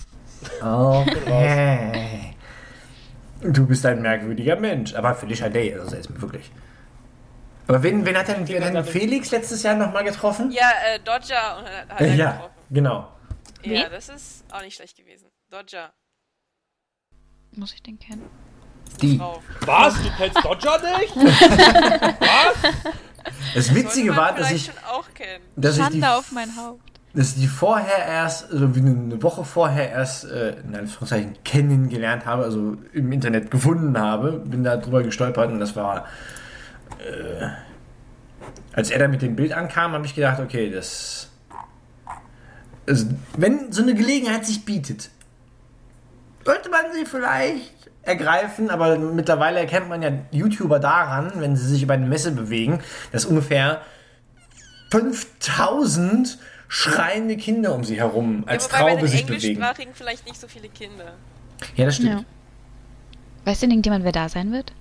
Okay. Du bist ein merkwürdiger Mensch. Aber Felicia Day, also ist mir wirklich. Aber wen hat denn Felix letztes Jahr nochmal getroffen? Ja, Dodger und hat er Ja, getroffen. genau. Ja, Wen? das ist auch nicht schlecht gewesen. Dodger. Muss ich den kennen? Die. Frau. Was? Du kennst Dodger nicht? Das Witzige Sollte man war, dass vielleicht ich, schon auch kennen. dass ich Schande auf mein Haupt. dass ich die vorher erst, also wie eine Woche vorher erst, in Anführungszeichen, kennengelernt habe, also im Internet gefunden habe, bin da drüber gestolpert und das war, als er da mit dem Bild ankam, habe ich gedacht, okay, also, wenn so eine Gelegenheit sich bietet, sollte man sie vielleicht ergreifen, aber mittlerweile erkennt man ja YouTuber daran, wenn sie sich über eine Messe bewegen, dass ungefähr 5000 schreiende Kinder um sie herum als ja, wobei bei Traube den sich bewegen. Englischsprachigen vielleicht nicht so viele Kinder. Ja, das stimmt. Ja. Weiß denn irgendjemand, wer da sein wird?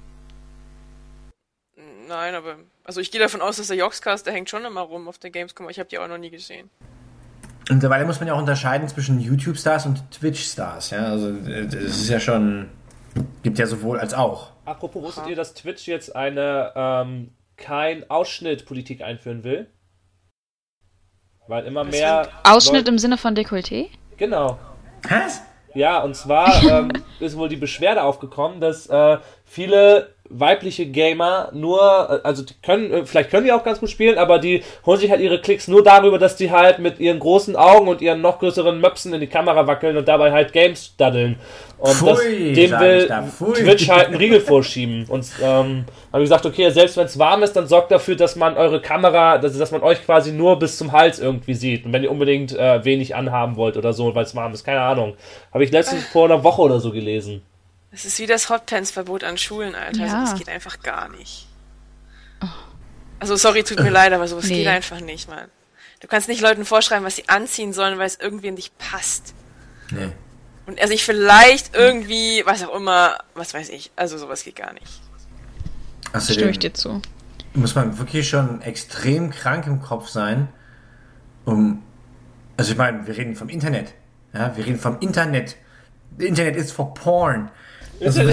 Nein, aber... Also ich gehe davon aus, dass der Joxcast, der hängt schon immer rum auf der Gamescom, aber ich habe die auch noch nie gesehen. Und mittlerweile muss man ja auch unterscheiden zwischen YouTube-Stars und Twitch-Stars. Ja? Also das ist ja schon... Gibt ja sowohl als auch. Apropos, wusstet ihr, dass Twitch jetzt eine kein Ausschnitt-Politik einführen will? Weil immer mehr... Ausschnitt im Sinne von Dekolleté? Genau. Was? Ja, und zwar ist wohl die Beschwerde aufgekommen, dass viele weibliche Gamer nur, also die können, vielleicht können die auch ganz gut spielen, aber die holen sich halt ihre Klicks nur darüber, dass die halt mit ihren großen Augen und ihren noch größeren Möpsen in die Kamera wackeln und dabei halt Games daddeln. Und Pfui, dem sag will ich da, pfui. Twitch halt einen Riegel vorschieben. Und habe ich gesagt, okay, selbst wenn es warm ist, dann sorgt dafür, dass man eure Kamera, dass man euch quasi nur bis zum Hals irgendwie sieht. Und wenn ihr unbedingt wenig anhaben wollt oder so, weil es warm ist, keine Ahnung. Habe ich letztens vor einer Woche oder so gelesen. Das ist wie das Hotpants-Verbot an Schulen, Alter. Ja. Also das geht einfach gar nicht. Also sorry, tut mir leid, aber sowas Nee. geht einfach nicht, Mann. Du kannst nicht Leuten vorschreiben, was sie anziehen sollen, weil es irgendwie in dich passt. Nee. Und also ich vielleicht irgendwie, was auch immer, was weiß ich. Also sowas geht gar nicht. Stimme Außerdem ich dir zu. muss man wirklich schon extrem krank im Kopf sein, also ich meine, wir reden vom Internet. Ja, wir reden vom Internet. Internet ist for porn. Also,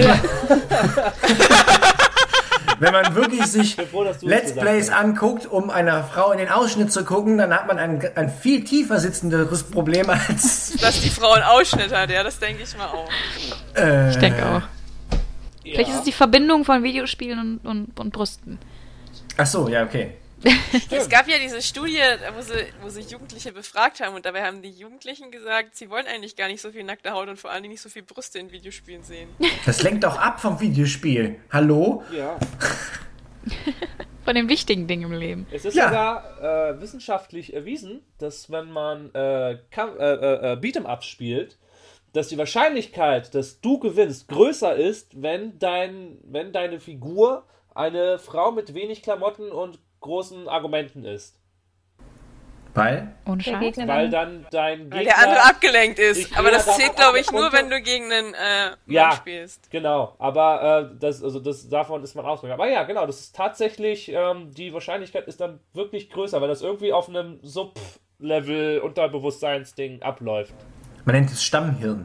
wenn man wirklich sich froh, dass du es Let's gesagt Plays hast. anguckt, um einer Frau in den Ausschnitt zu gucken, dann hat man ein viel tiefer sitzenderes Problem als... Dass die Frau einen Ausschnitt hat, ja, das denke ich mal auch. Ich denke auch. Ja. Vielleicht ist es die Verbindung von Videospielen und Brüsten. Ach so, ja, okay. Es gab ja diese Studie, wo sie Jugendliche befragt haben und dabei haben die Jugendlichen gesagt, sie wollen eigentlich gar nicht so viel nackte Haut und vor allem nicht so viel Brüste in Videospielen sehen. Das lenkt doch ab vom Videospiel. Hallo? Ja. von den wichtigen Dingen im Leben. Es ist Ja. sogar wissenschaftlich erwiesen, dass wenn man Beat'em-Ups spielt, dass die Wahrscheinlichkeit, dass du gewinnst, größer ist, wenn deine Figur eine Frau mit wenig Klamotten und großen Argumenten ist. Weil? Ohne Der Scheiß. Gegner Weil dann, dann dein Weil Gegner... der andere abgelenkt ist. sich Aber das eher zählt, darauf glaube ich, nur, abgelenkt wenn du gegen einen Ja. Mann spielst. Genau, aber davon ist man ausgegangen. Aber ja, genau, das ist tatsächlich, die Wahrscheinlichkeit ist dann wirklich größer, weil das irgendwie auf einem Sub-Level Unterbewusstseinsding abläuft. Man nennt es Stammhirn.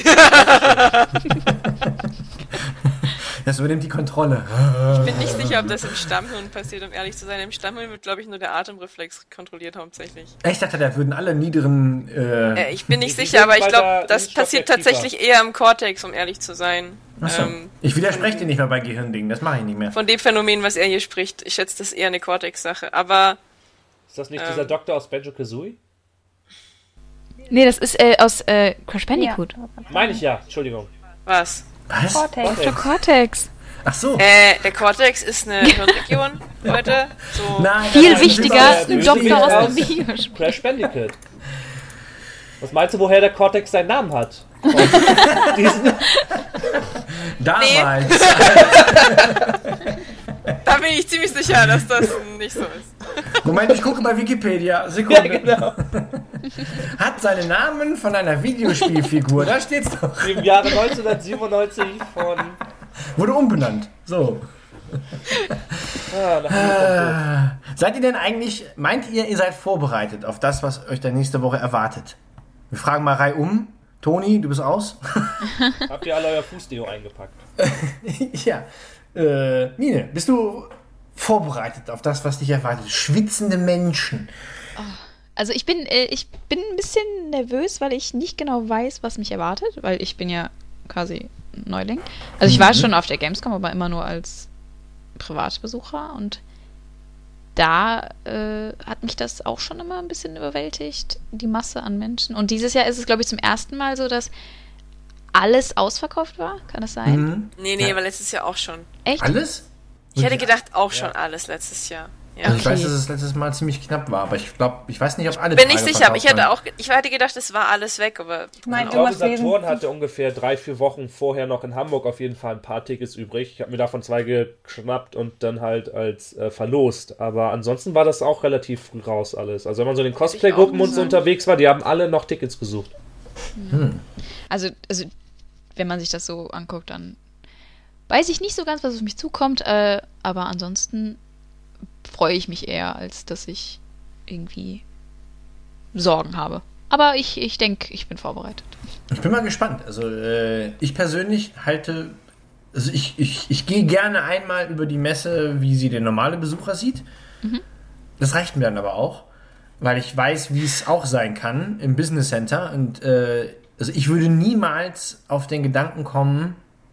Das übernimmt die Kontrolle. Ich bin nicht sicher, ob das im Stammhirn passiert, um ehrlich zu sein. Im Stammhirn wird, glaube ich, nur der Atemreflex kontrolliert hauptsächlich. Ich dachte, da würden alle niederen... Ich bin nicht Die sicher, aber sind ich bei glaube, der das Innenstoff passiert der Kiefer. tatsächlich eher im Cortex, um ehrlich zu sein. Achso. Ich widerspreche dir nicht mehr bei Gehirndingen, das mache ich nicht mehr. Von dem Phänomen, was er hier spricht. Ich schätze, das ist eher eine Cortex-Sache. Aber Ist das nicht dieser Doktor aus Banjo-Kazooie? Nee, das ist aus Crash Bandicoot. Meine ich ja, Entschuldigung. was? Was? Cortex. Dr. Cortex. Ach so. Der Cortex ist eine Hirnregion, Leute. So. Nein, Viel das ist wichtiger, überhaupt ein nicht Doktor aus dem aus Videospiel. Crash Bandicoot. Was meinst du, woher der Cortex seinen Namen hat? Aus diesen Damals. Da bin ich ziemlich sicher, dass das nicht so ist. Moment, ich gucke bei Wikipedia. Sekunde. Ja, genau. Hat seinen Namen von einer Videospielfigur. Da steht's doch. Im Jahre 1997 von... Wurde umbenannt. So. Seid ihr denn eigentlich, meint ihr seid vorbereitet auf das, was euch dann nächste Woche erwartet? Wir fragen mal reihum. Toni, du bist aus? Habt ihr alle euer Fußdeo eingepackt? Ja. Nine, bist du vorbereitet auf das, was dich erwartet? Schwitzende Menschen. Also ich bin ein bisschen nervös, weil ich nicht genau weiß, was mich erwartet, weil ich bin ja quasi Neuling. Also ich war schon auf der Gamescom, aber immer nur als Privatbesucher und da hat mich das auch schon immer ein bisschen überwältigt, die Masse an Menschen. Und dieses Jahr ist es, glaube ich, zum ersten Mal so, dass alles ausverkauft war. Kann das sein? Mhm. Nee, war letztes Jahr auch schon. Echt? Alles? Ich hätte gedacht, auch schon alles letztes Jahr. Ja. Also ich Okay. weiß, dass es letztes Mal ziemlich knapp war, aber ich weiß nicht, ob alle Bin nicht Tage sicher, aber verkauft ich hätte gedacht, es war alles weg, aber Ich meine, Ich glaube, irgendwas Saturn lesen. hatte ungefähr 3-4 Wochen vorher noch in Hamburg auf jeden Fall ein paar Tickets übrig. Ich habe mir davon 2 geschnappt und dann halt als verlost. Aber ansonsten war das auch relativ früh raus alles. Also wenn man so in den Cosplay-Gruppen und so unterwegs war, die haben alle noch Tickets gesucht. Also wenn man sich das so anguckt, dann weiß ich nicht so ganz, was auf mich zukommt, aber ansonsten freue ich mich eher, als dass ich irgendwie Sorgen habe. Aber ich denke, ich bin vorbereitet. Ich bin mal gespannt. Also ich persönlich halte, also ich gehe gerne einmal über die Messe, wie sie der normale Besucher sieht. Das reicht mir dann aber auch, weil ich weiß, wie es auch sein kann im Business Center. Und also ich würde niemals auf den Gedanken kommen,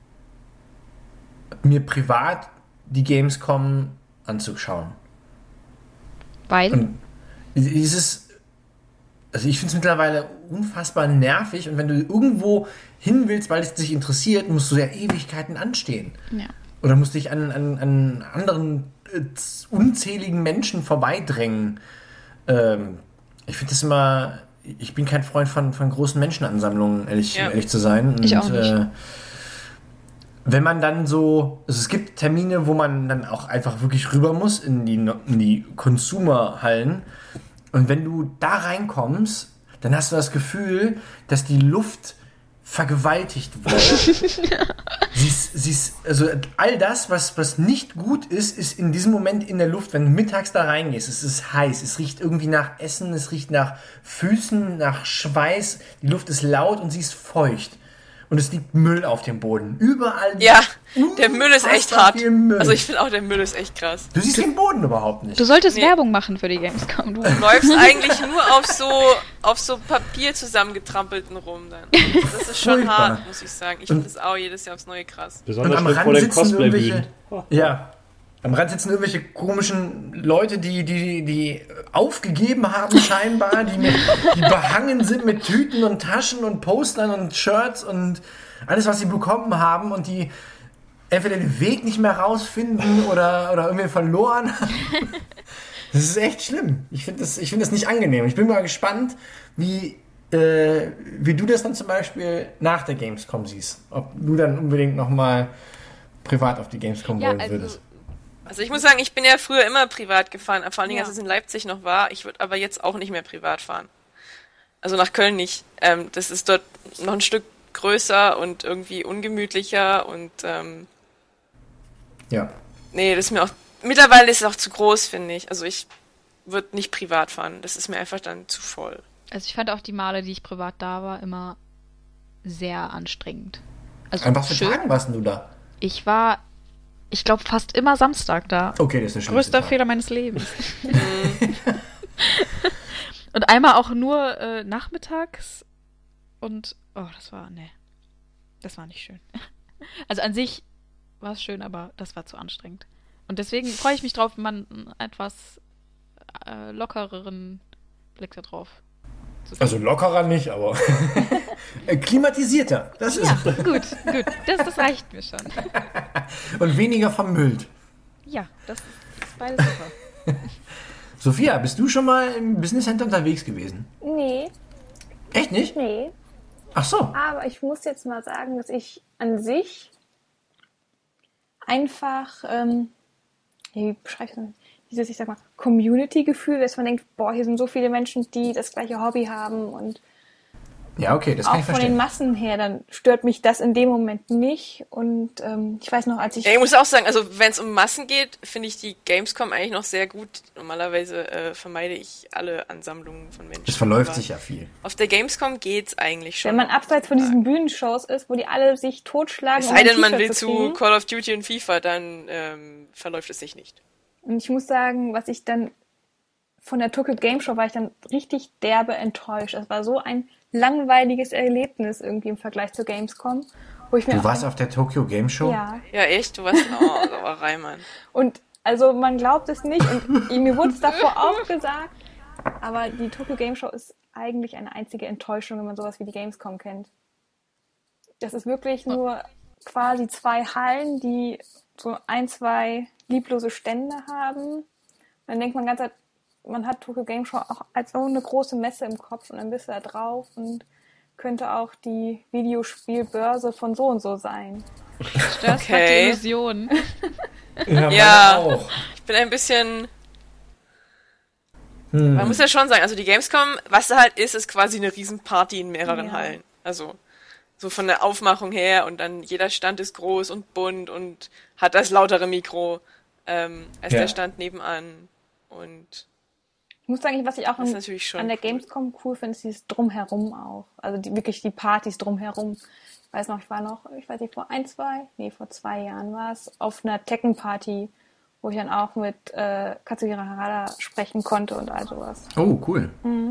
mir privat die Gamescom anzuschauen. Weil? Und dieses, also ich finde es mittlerweile unfassbar nervig und wenn du irgendwo hin willst, weil es dich interessiert, musst du ja Ewigkeiten anstehen. Ja. Oder musst dich an anderen unzähligen Menschen vorbeidrängen. Ich finde das immer, ich bin kein Freund von großen Menschenansammlungen, ehrlich zu sein. Und, Ich auch nicht. wenn man dann so, also es gibt Termine, wo man dann auch einfach wirklich rüber muss in die Consumer-Hallen. Und wenn du da reinkommst, dann hast du das Gefühl, dass die Luft vergewaltigt wurde. Also all das, was nicht gut ist, ist in diesem Moment in der Luft, wenn du mittags da reingehst. Es ist heiß, es riecht irgendwie nach Essen, es riecht nach Füßen, nach Schweiß. Die Luft ist laut und sie ist feucht. Und es liegt Müll auf dem Boden. Überall. ja, der Müll ist echt unfassbar hart. viel Müll. Also ich finde auch, der Müll ist echt krass. Du siehst den Boden überhaupt nicht. Du solltest Nee. Werbung machen für die Gamescom. Du. Du läufst eigentlich nur auf so Papier zusammengetrampelten rum dann. Das ist schon Furchtbar. hart, muss ich sagen. Ich finde das auch jedes Jahr aufs Neue krass. Besonders am schlimm Rand vor den sitzen Cosplay-Bühnen. Ja. Am Rand sitzen irgendwelche komischen Leute, die aufgegeben haben scheinbar, die behangen sind mit Tüten und Taschen und Postern und Shirts und alles, was sie bekommen haben und die entweder den Weg nicht mehr rausfinden oder irgendwie verloren. Das ist echt schlimm. Ich finde das nicht angenehm. Ich bin mal gespannt, wie du das dann zum Beispiel nach der Gamescom siehst. Ob du dann unbedingt nochmal privat auf die Gamescom wollen würdest. Also ich muss sagen, ich bin ja früher immer privat gefahren, vor allen Dingen, als es in Leipzig noch war. Ich würde aber jetzt auch nicht mehr privat fahren. Also nach Köln nicht. Das ist dort noch ein Stück größer und irgendwie ungemütlicher und ja. Nee, das ist mir auch... Mittlerweile ist es auch zu groß, finde ich. Also ich würde nicht privat fahren. Das ist mir einfach dann zu voll. Also ich fand auch die Male, die ich privat da war, immer sehr anstrengend. Also An was für Tagen warst du da? Ich war, ich glaube, fast immer Samstag da. Okay, das ist der schlimmste Größter Tag. Fehler meines Lebens. Und einmal auch nur nachmittags und, das war nicht schön. Also an sich war es schön, aber das war zu anstrengend. Und deswegen freue ich mich drauf, wenn man einen etwas lockereren Blick da drauf zu kriegen. Also lockerer nicht, aber klimatisierter. Das ist Gut. Das reicht mir schon. und weniger vermüllt. Ja, das ist beides super. Sophia, bist du schon mal im Business Center unterwegs gewesen? Nee, Echt nicht? nee. Ach so. Aber ich muss jetzt mal sagen, dass ich an sich einfach, wie beschreibe ich das? Dieses, ich sag mal, Community-Gefühl, dass man denkt, boah, hier sind so viele Menschen, die das gleiche Hobby haben und Ja, okay, das kann auch ich von den verstehen. Massen her, dann stört mich das in dem Moment nicht. Und ich weiß noch, als ich... Ja, ich muss auch sagen, also wenn es um Massen geht, finde ich die Gamescom eigentlich noch sehr gut. Normalerweise vermeide ich alle Ansammlungen von Menschen. Es verläuft Aber sich ja viel. Auf der Gamescom geht's eigentlich schon. Wenn man noch, abseits von diesen Bühnenshows ist, wo die alle sich totschlagen, es sei denn, ein man T-Shirt will zu kriegen. Call of Duty und FIFA, dann verläuft es sich nicht. Und ich muss sagen, was ich dann von der Tokyo Game Show war ich dann richtig derbe enttäuscht. Es war so ein langweiliges Erlebnis irgendwie im Vergleich zur Gamescom, wo ich mir Du auch warst auf der Tokyo Game Show? ja. Ja, echt? Du warst Sauerei, Mann. Und also man glaubt es nicht und mir wurde es davor auch gesagt, aber die Tokyo Game Show ist eigentlich eine einzige Enttäuschung, wenn man sowas wie die Gamescom kennt. Das ist wirklich nur quasi 2 Hallen, die so 1, 2 lieblose Stände haben. Dann denkt man ganz, man hat Tokyo Game Show auch als so eine große Messe im Kopf und dann bist du da drauf und könnte auch die Videospielbörse von so und so sein. Störst grad die Illusion. Ja, Ja. meine auch. Ich bin ein bisschen... Man muss ja schon sagen, also die Gamescom, was da halt ist quasi eine Riesenparty in mehreren Ja. Hallen. Also so von der Aufmachung her und dann jeder Stand ist groß und bunt und hat das lautere Mikro als Ja. der Stand nebenan. Und Ich muss sagen, was ich auch das ist natürlich schon an der cool. Gamescom cool finde, ist dieses Drumherum auch. Also wirklich die Partys drumherum. Ich weiß noch, ich weiß nicht, vor 2 Jahren war es, auf einer Tekken-Party, wo ich dann auch mit Katsuhira Harada sprechen konnte und all sowas. Oh, cool.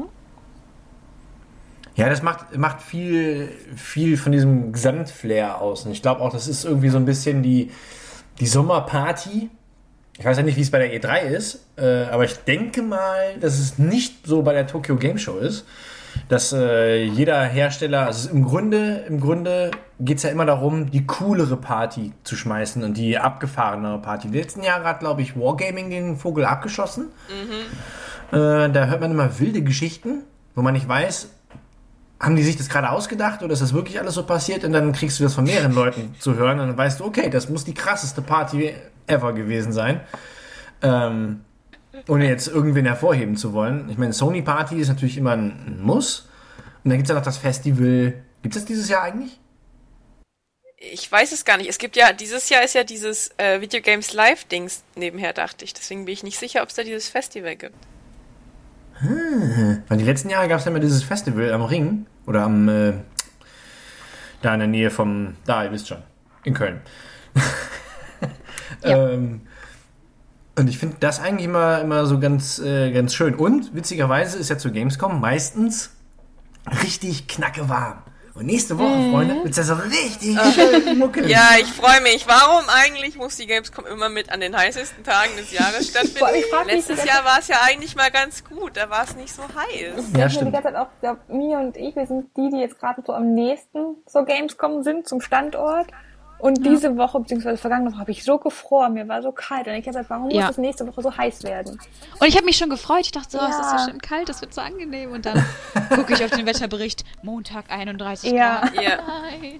Ja, das macht viel von diesem Gesamtflair aus. Und ich glaube auch, das ist irgendwie so ein bisschen die Sommerparty. Ich weiß ja nicht, wie es bei der E3 ist, aber ich denke mal, dass es nicht so bei der Tokyo Game Show ist, dass jeder Hersteller, also im Grunde geht es ja immer darum, die coolere Party zu schmeißen und die abgefahrenere Party. Die letzten Jahre hat, glaube ich, Wargaming den Vogel abgeschossen. Da hört man immer wilde Geschichten, wo man nicht weiß, haben die sich das gerade ausgedacht oder ist das wirklich alles so passiert? Und dann kriegst du das von mehreren Leuten zu hören und dann weißt du, okay, das muss die krasseste Party ever gewesen sein. Ohne jetzt irgendwen hervorheben zu wollen. Ich meine, Sony Party ist natürlich immer ein Muss. Und dann gibt es ja noch das Festival. Gibt es das dieses Jahr eigentlich? Ich weiß es gar nicht. Es gibt ja, dieses Jahr ist ja dieses Video Games Live-Dings nebenher, dachte ich. Deswegen bin ich nicht sicher, ob es da dieses Festival gibt. Weil die letzten Jahre gab es ja immer dieses Festival am Ring. Oder am, da in der Nähe vom, ihr wisst schon, in Köln. Ja. Und ich finde das eigentlich immer so ganz schön. Und witzigerweise ist ja zur Gamescom meistens richtig knacke warm. Und nächste Woche, Freunde, wird es ja so richtig schön muckelig. Ja, ich freue mich. Warum eigentlich muss die Gamescom immer mit an den heißesten Tagen des Jahres stattfinden? Ich frag mich Letztes die ganze Jahr war es ja eigentlich mal ganz gut. Da war es nicht so heiß. Ich Ja, denke mir stimmt. die ganze Zeit auch, ich glaube, Mia und ich, wir sind die jetzt gerade so am nächsten zur Gamescom sind, zum Standort. Und diese Woche, beziehungsweise vergangene Woche, habe ich so gefroren, mir war so kalt. Und ich habe gesagt, warum muss Ja. es nächste Woche so heiß werden? Und ich habe mich schon gefreut. Ich dachte so, Ja. es ist ja schön kalt, es wird so angenehm. Und dann gucke ich auf den Wetterbericht, Montag 31 Ja. Grad. Ja. Nein.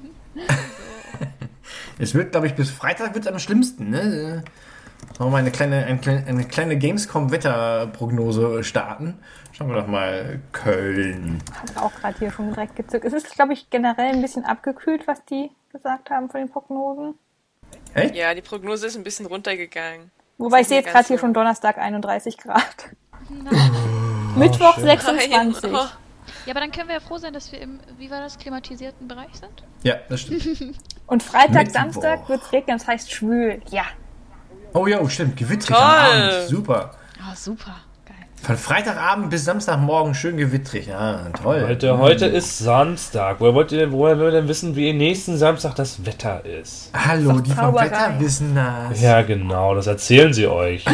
Es wird, glaube ich, bis Freitag wird am schlimmsten, ne? Wollen wir mal eine kleine Gamescom-Wetterprognose starten? Schauen wir doch mal Köln. Hat auch gerade hier schon direkt gezückt. Es ist, glaube ich, generell ein bisschen abgekühlt, was die gesagt haben von den Prognosen. Echt? Ja, die Prognose ist ein bisschen runtergegangen. Wobei ich sehe jetzt Ganz gerade hier so. schon Donnerstag 31 Grad. Mittwoch schön. 26. Nein. Oh. Ja, aber dann können wir ja froh sein, dass wir im, wie war das, klimatisierten Bereich sind. Ja, das stimmt. Und Freitag, Mittwoch. Samstag wird es regnen, das heißt schwül. Ja. Oh ja, stimmt. Gewittrig Toll. am Abend. Super. Ah, super. Geil. Von Freitagabend bis Samstagmorgen schön gewittrig. Ja, toll. Heute ist Samstag. Woher wollen wir denn wissen, wie nächsten Samstag das Wetter ist? Hallo, die vom Zauberei. Wetter wissen das. Ja, genau, das erzählen sie euch.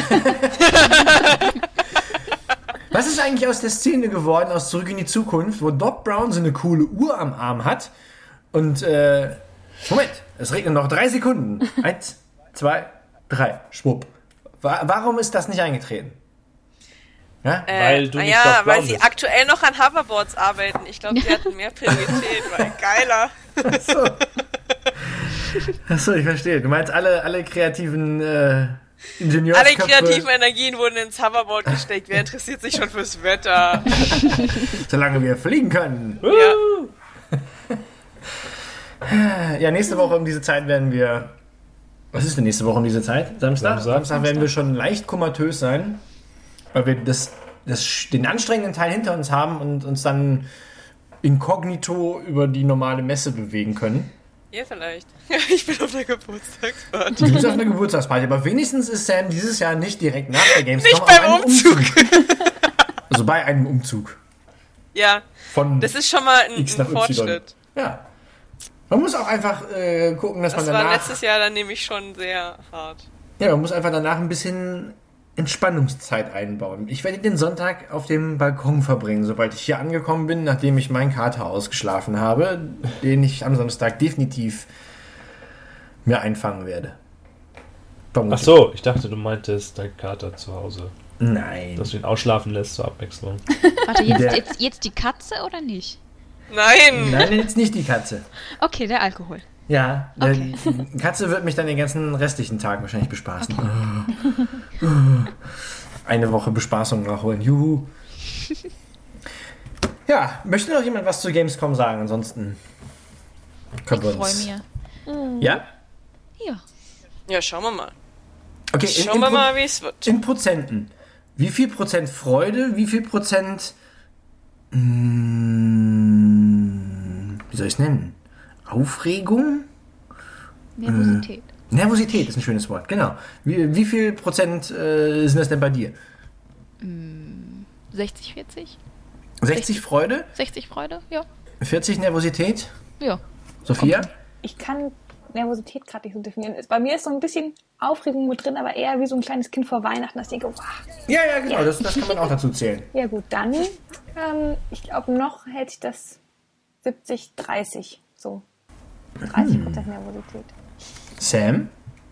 Was ist eigentlich aus der Szene geworden, aus Zurück in die Zukunft, wo Doc Brown so eine coole Uhr am Arm hat und, Moment, es regnet noch 3 Sekunden. 1, 2, 3, schwupp. Warum ist das nicht eingetreten? Ja? Weil du nicht Doc ja, Brown weil sie bist. aktuell noch an Hoverboards arbeiten. Ich glaube, die hatten mehr Priorität, weil geiler. Achso, ich verstehe. Du meinst alle kreativen Alle Ingenieursköpfe. kreativen Energien wurden ins Hoverboard gesteckt. Wer interessiert sich schon fürs Wetter? Solange wir fliegen können. Ja. Ja, nächste Woche um diese Zeit werden wir... Was ist denn nächste Woche um diese Zeit? Samstag? Samstag werden wir schon leicht komatös sein, weil wir den anstrengenden Teil hinter uns haben und uns dann inkognito über die normale Messe bewegen können. Ihr vielleicht. Ja, ich bin auf der Geburtstagsparty. Du bist auf einer Geburtstagsparty, aber wenigstens ist Sam dieses Jahr nicht direkt nach der Gamescom. Nicht auf beim einem Umzug. Also bei einem Umzug. Ja, Von das ist schon mal ein X nach Y. Fortschritt. Ja. Man muss auch einfach gucken, dass Das man war danach... letztes Jahr dann nämlich schon sehr hart. Ja, man muss einfach danach ein bisschen Entspannungszeit einbauen. Ich werde den Sonntag auf dem Balkon verbringen, sobald ich hier angekommen bin, nachdem ich meinen Kater ausgeschlafen habe, den ich am Samstag definitiv mir einfangen werde. Ach Vermutlich. so, ich dachte, du meintest dein Kater zu Hause. Nein. Dass du ihn ausschlafen lässt zur Abwechslung. Warte, Der- jetzt die Katze oder nicht? Nein! Nein, jetzt nicht die Katze. Okay, der Alkohol. Ja, Okay. die Katze wird mich dann den ganzen restlichen Tag wahrscheinlich bespaßen. Eine Woche Bespaßung nachholen. Juhu. Ja, möchte noch jemand was zu Gamescom sagen? Ansonsten können Ich wir freue uns... mich. Ja? Ja. Ja, schauen wir mal. Okay, Schauen wir mal, wie es wird. in Prozenten. Wie viel Prozent Freude, wie viel Prozent... wie soll ich es nennen? Aufregung? Nervosität. Nervosität ist ein schönes Wort, genau. Wie viel Prozent sind das denn bei dir? 60, 40? 60 Freude, 60 Freude? Ja. 40 Nervosität? Ja. Sophia? Ich kann Nervosität gerade nicht so definieren. Bei mir ist so ein bisschen Aufregung mit drin, aber eher wie so ein kleines Kind vor Weihnachten, dass ich denke, wow. Ja, ja, genau, das kann man auch dazu zählen. Ja gut, dann, ich glaube, noch hätte ich das 70, 30, so 30% Nervosität. Sam?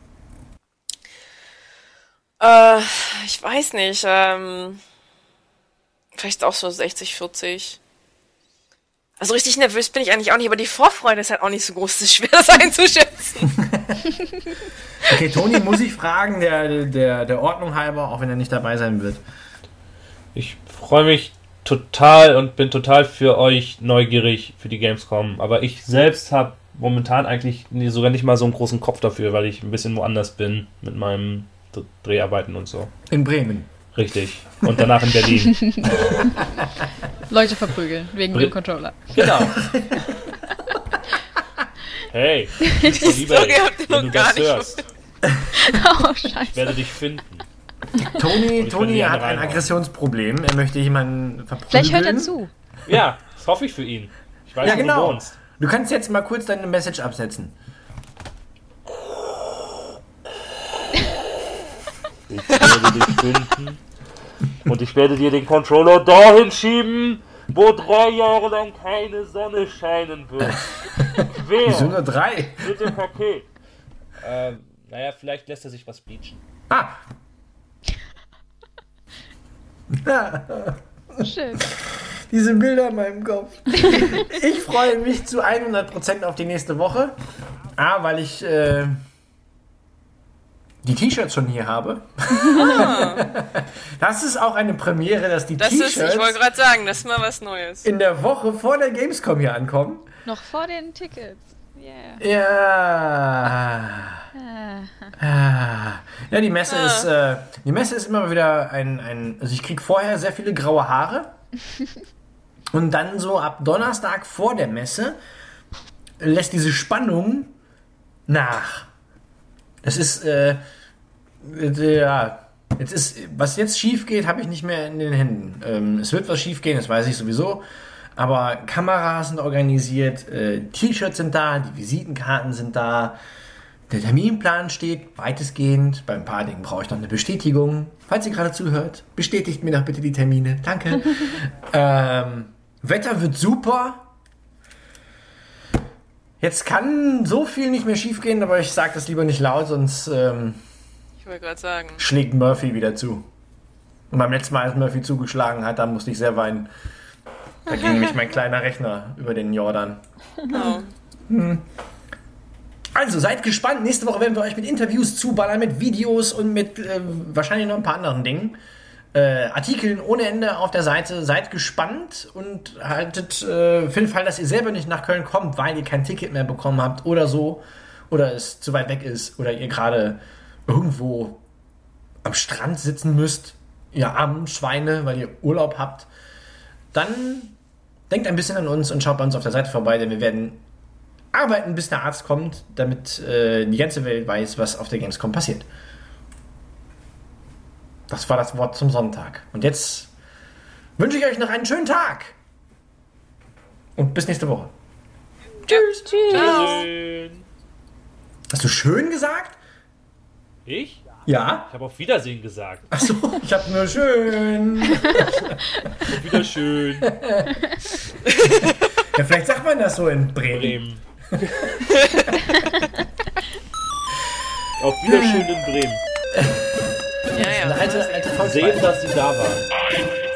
Ich weiß nicht. Vielleicht auch so 60, 40. Also richtig nervös bin ich eigentlich auch nicht, aber die Vorfreude ist halt auch nicht so groß. Es ist schwer, das einzuschätzen. Okay, Toni muss ich fragen, der Ordnung halber, auch wenn er nicht dabei sein wird. Ich freue mich total und bin total für euch neugierig für die Gamescom. Aber ich selbst habe momentan eigentlich sogar nicht mal so einen großen Kopf dafür, weil ich ein bisschen woanders bin mit meinem Dreharbeiten und so. In Bremen. Richtig. Und danach in Berlin. Leute verprügeln, wegen dem Controller. Genau. Hey, Die Story habt ihr wenn noch du gar das nicht. hörst, Oh, ich scheiße. werde dich finden. Toni ich will gerne hat ein reinhauen. Aggressionsproblem. Er möchte jemanden verprügeln. Vielleicht hört er zu. Ja, das hoffe ich für ihn. Ich weiß, Ja, wo genau. du wohnst. Du kannst jetzt mal kurz deine Message absetzen. Ich werde dich finden. Und ich werde dir den Controller dahin schieben, wo 3 Jahre lang keine Sonne scheinen wird. Wieso Quer nur 3? mit dem Paket. Naja, vielleicht lässt er sich was bleachen. Ah! Schön. Diese Bilder in meinem Kopf. Ich freue mich zu 100% auf die nächste Woche. Weil ich die T-Shirts schon hier habe. Das ist auch eine Premiere, dass die Ich T-Shirts wollte gerade sagen, das ist mal was Neues. in der Woche vor der Gamescom hier ankommen. Noch vor den Tickets. Yeah. Ja. Ja, die Messe ist immer wieder also ich kriege vorher sehr viele graue Haare. Und dann so ab Donnerstag vor der Messe lässt diese Spannung nach. Das ist, was jetzt schief geht, habe ich nicht mehr in den Händen. Es wird was schief gehen, das weiß ich sowieso. Aber Kameras sind organisiert, T-Shirts sind da, die Visitenkarten sind da. Der Terminplan steht weitestgehend. Bei ein paar Dingen brauche ich noch eine Bestätigung. Falls ihr gerade zuhört, bestätigt mir doch bitte die Termine. Danke. Wetter wird super. Jetzt kann so viel nicht mehr schief gehen, aber ich sage das lieber nicht laut, sonst Ich wollte gerade sagen. schlägt Murphy wieder zu. Und beim letzten Mal, als Murphy zugeschlagen hat, da musste ich sehr weinen. Da ging nämlich mein kleiner Rechner über den Jordan. Oh. Also, seid gespannt. Nächste Woche werden wir euch mit Interviews zuballern, mit Videos und mit wahrscheinlich noch ein paar anderen Dingen. Artikeln ohne Ende auf der Seite. Seid gespannt und haltet für den Fall, dass ihr selber nicht nach Köln kommt, weil ihr kein Ticket mehr bekommen habt oder so, oder es zu weit weg ist, oder ihr gerade irgendwo am Strand sitzen müsst, ihr armen Schweine, weil ihr Urlaub habt, dann denkt ein bisschen an uns und schaut bei uns auf der Seite vorbei, denn wir werden arbeiten, bis der Arzt kommt, damit die ganze Welt weiß, was auf der Gamescom passiert. Das war das Wort zum Sonntag. Und jetzt wünsche ich euch noch einen schönen Tag. Und bis nächste Woche. Tschüss. Tschüss. Schön. Hast du schön gesagt? Ich? Ja. Ich habe auf Wiedersehen gesagt. Achso, ich habe nur schön. Auf Wiederschön. Ja, vielleicht sagt man das so in Bremen. Bremen. Auf Wiederschön in Bremen. Ja, ja. Eine alte Volksweisheit. Sehen, dass sie da waren.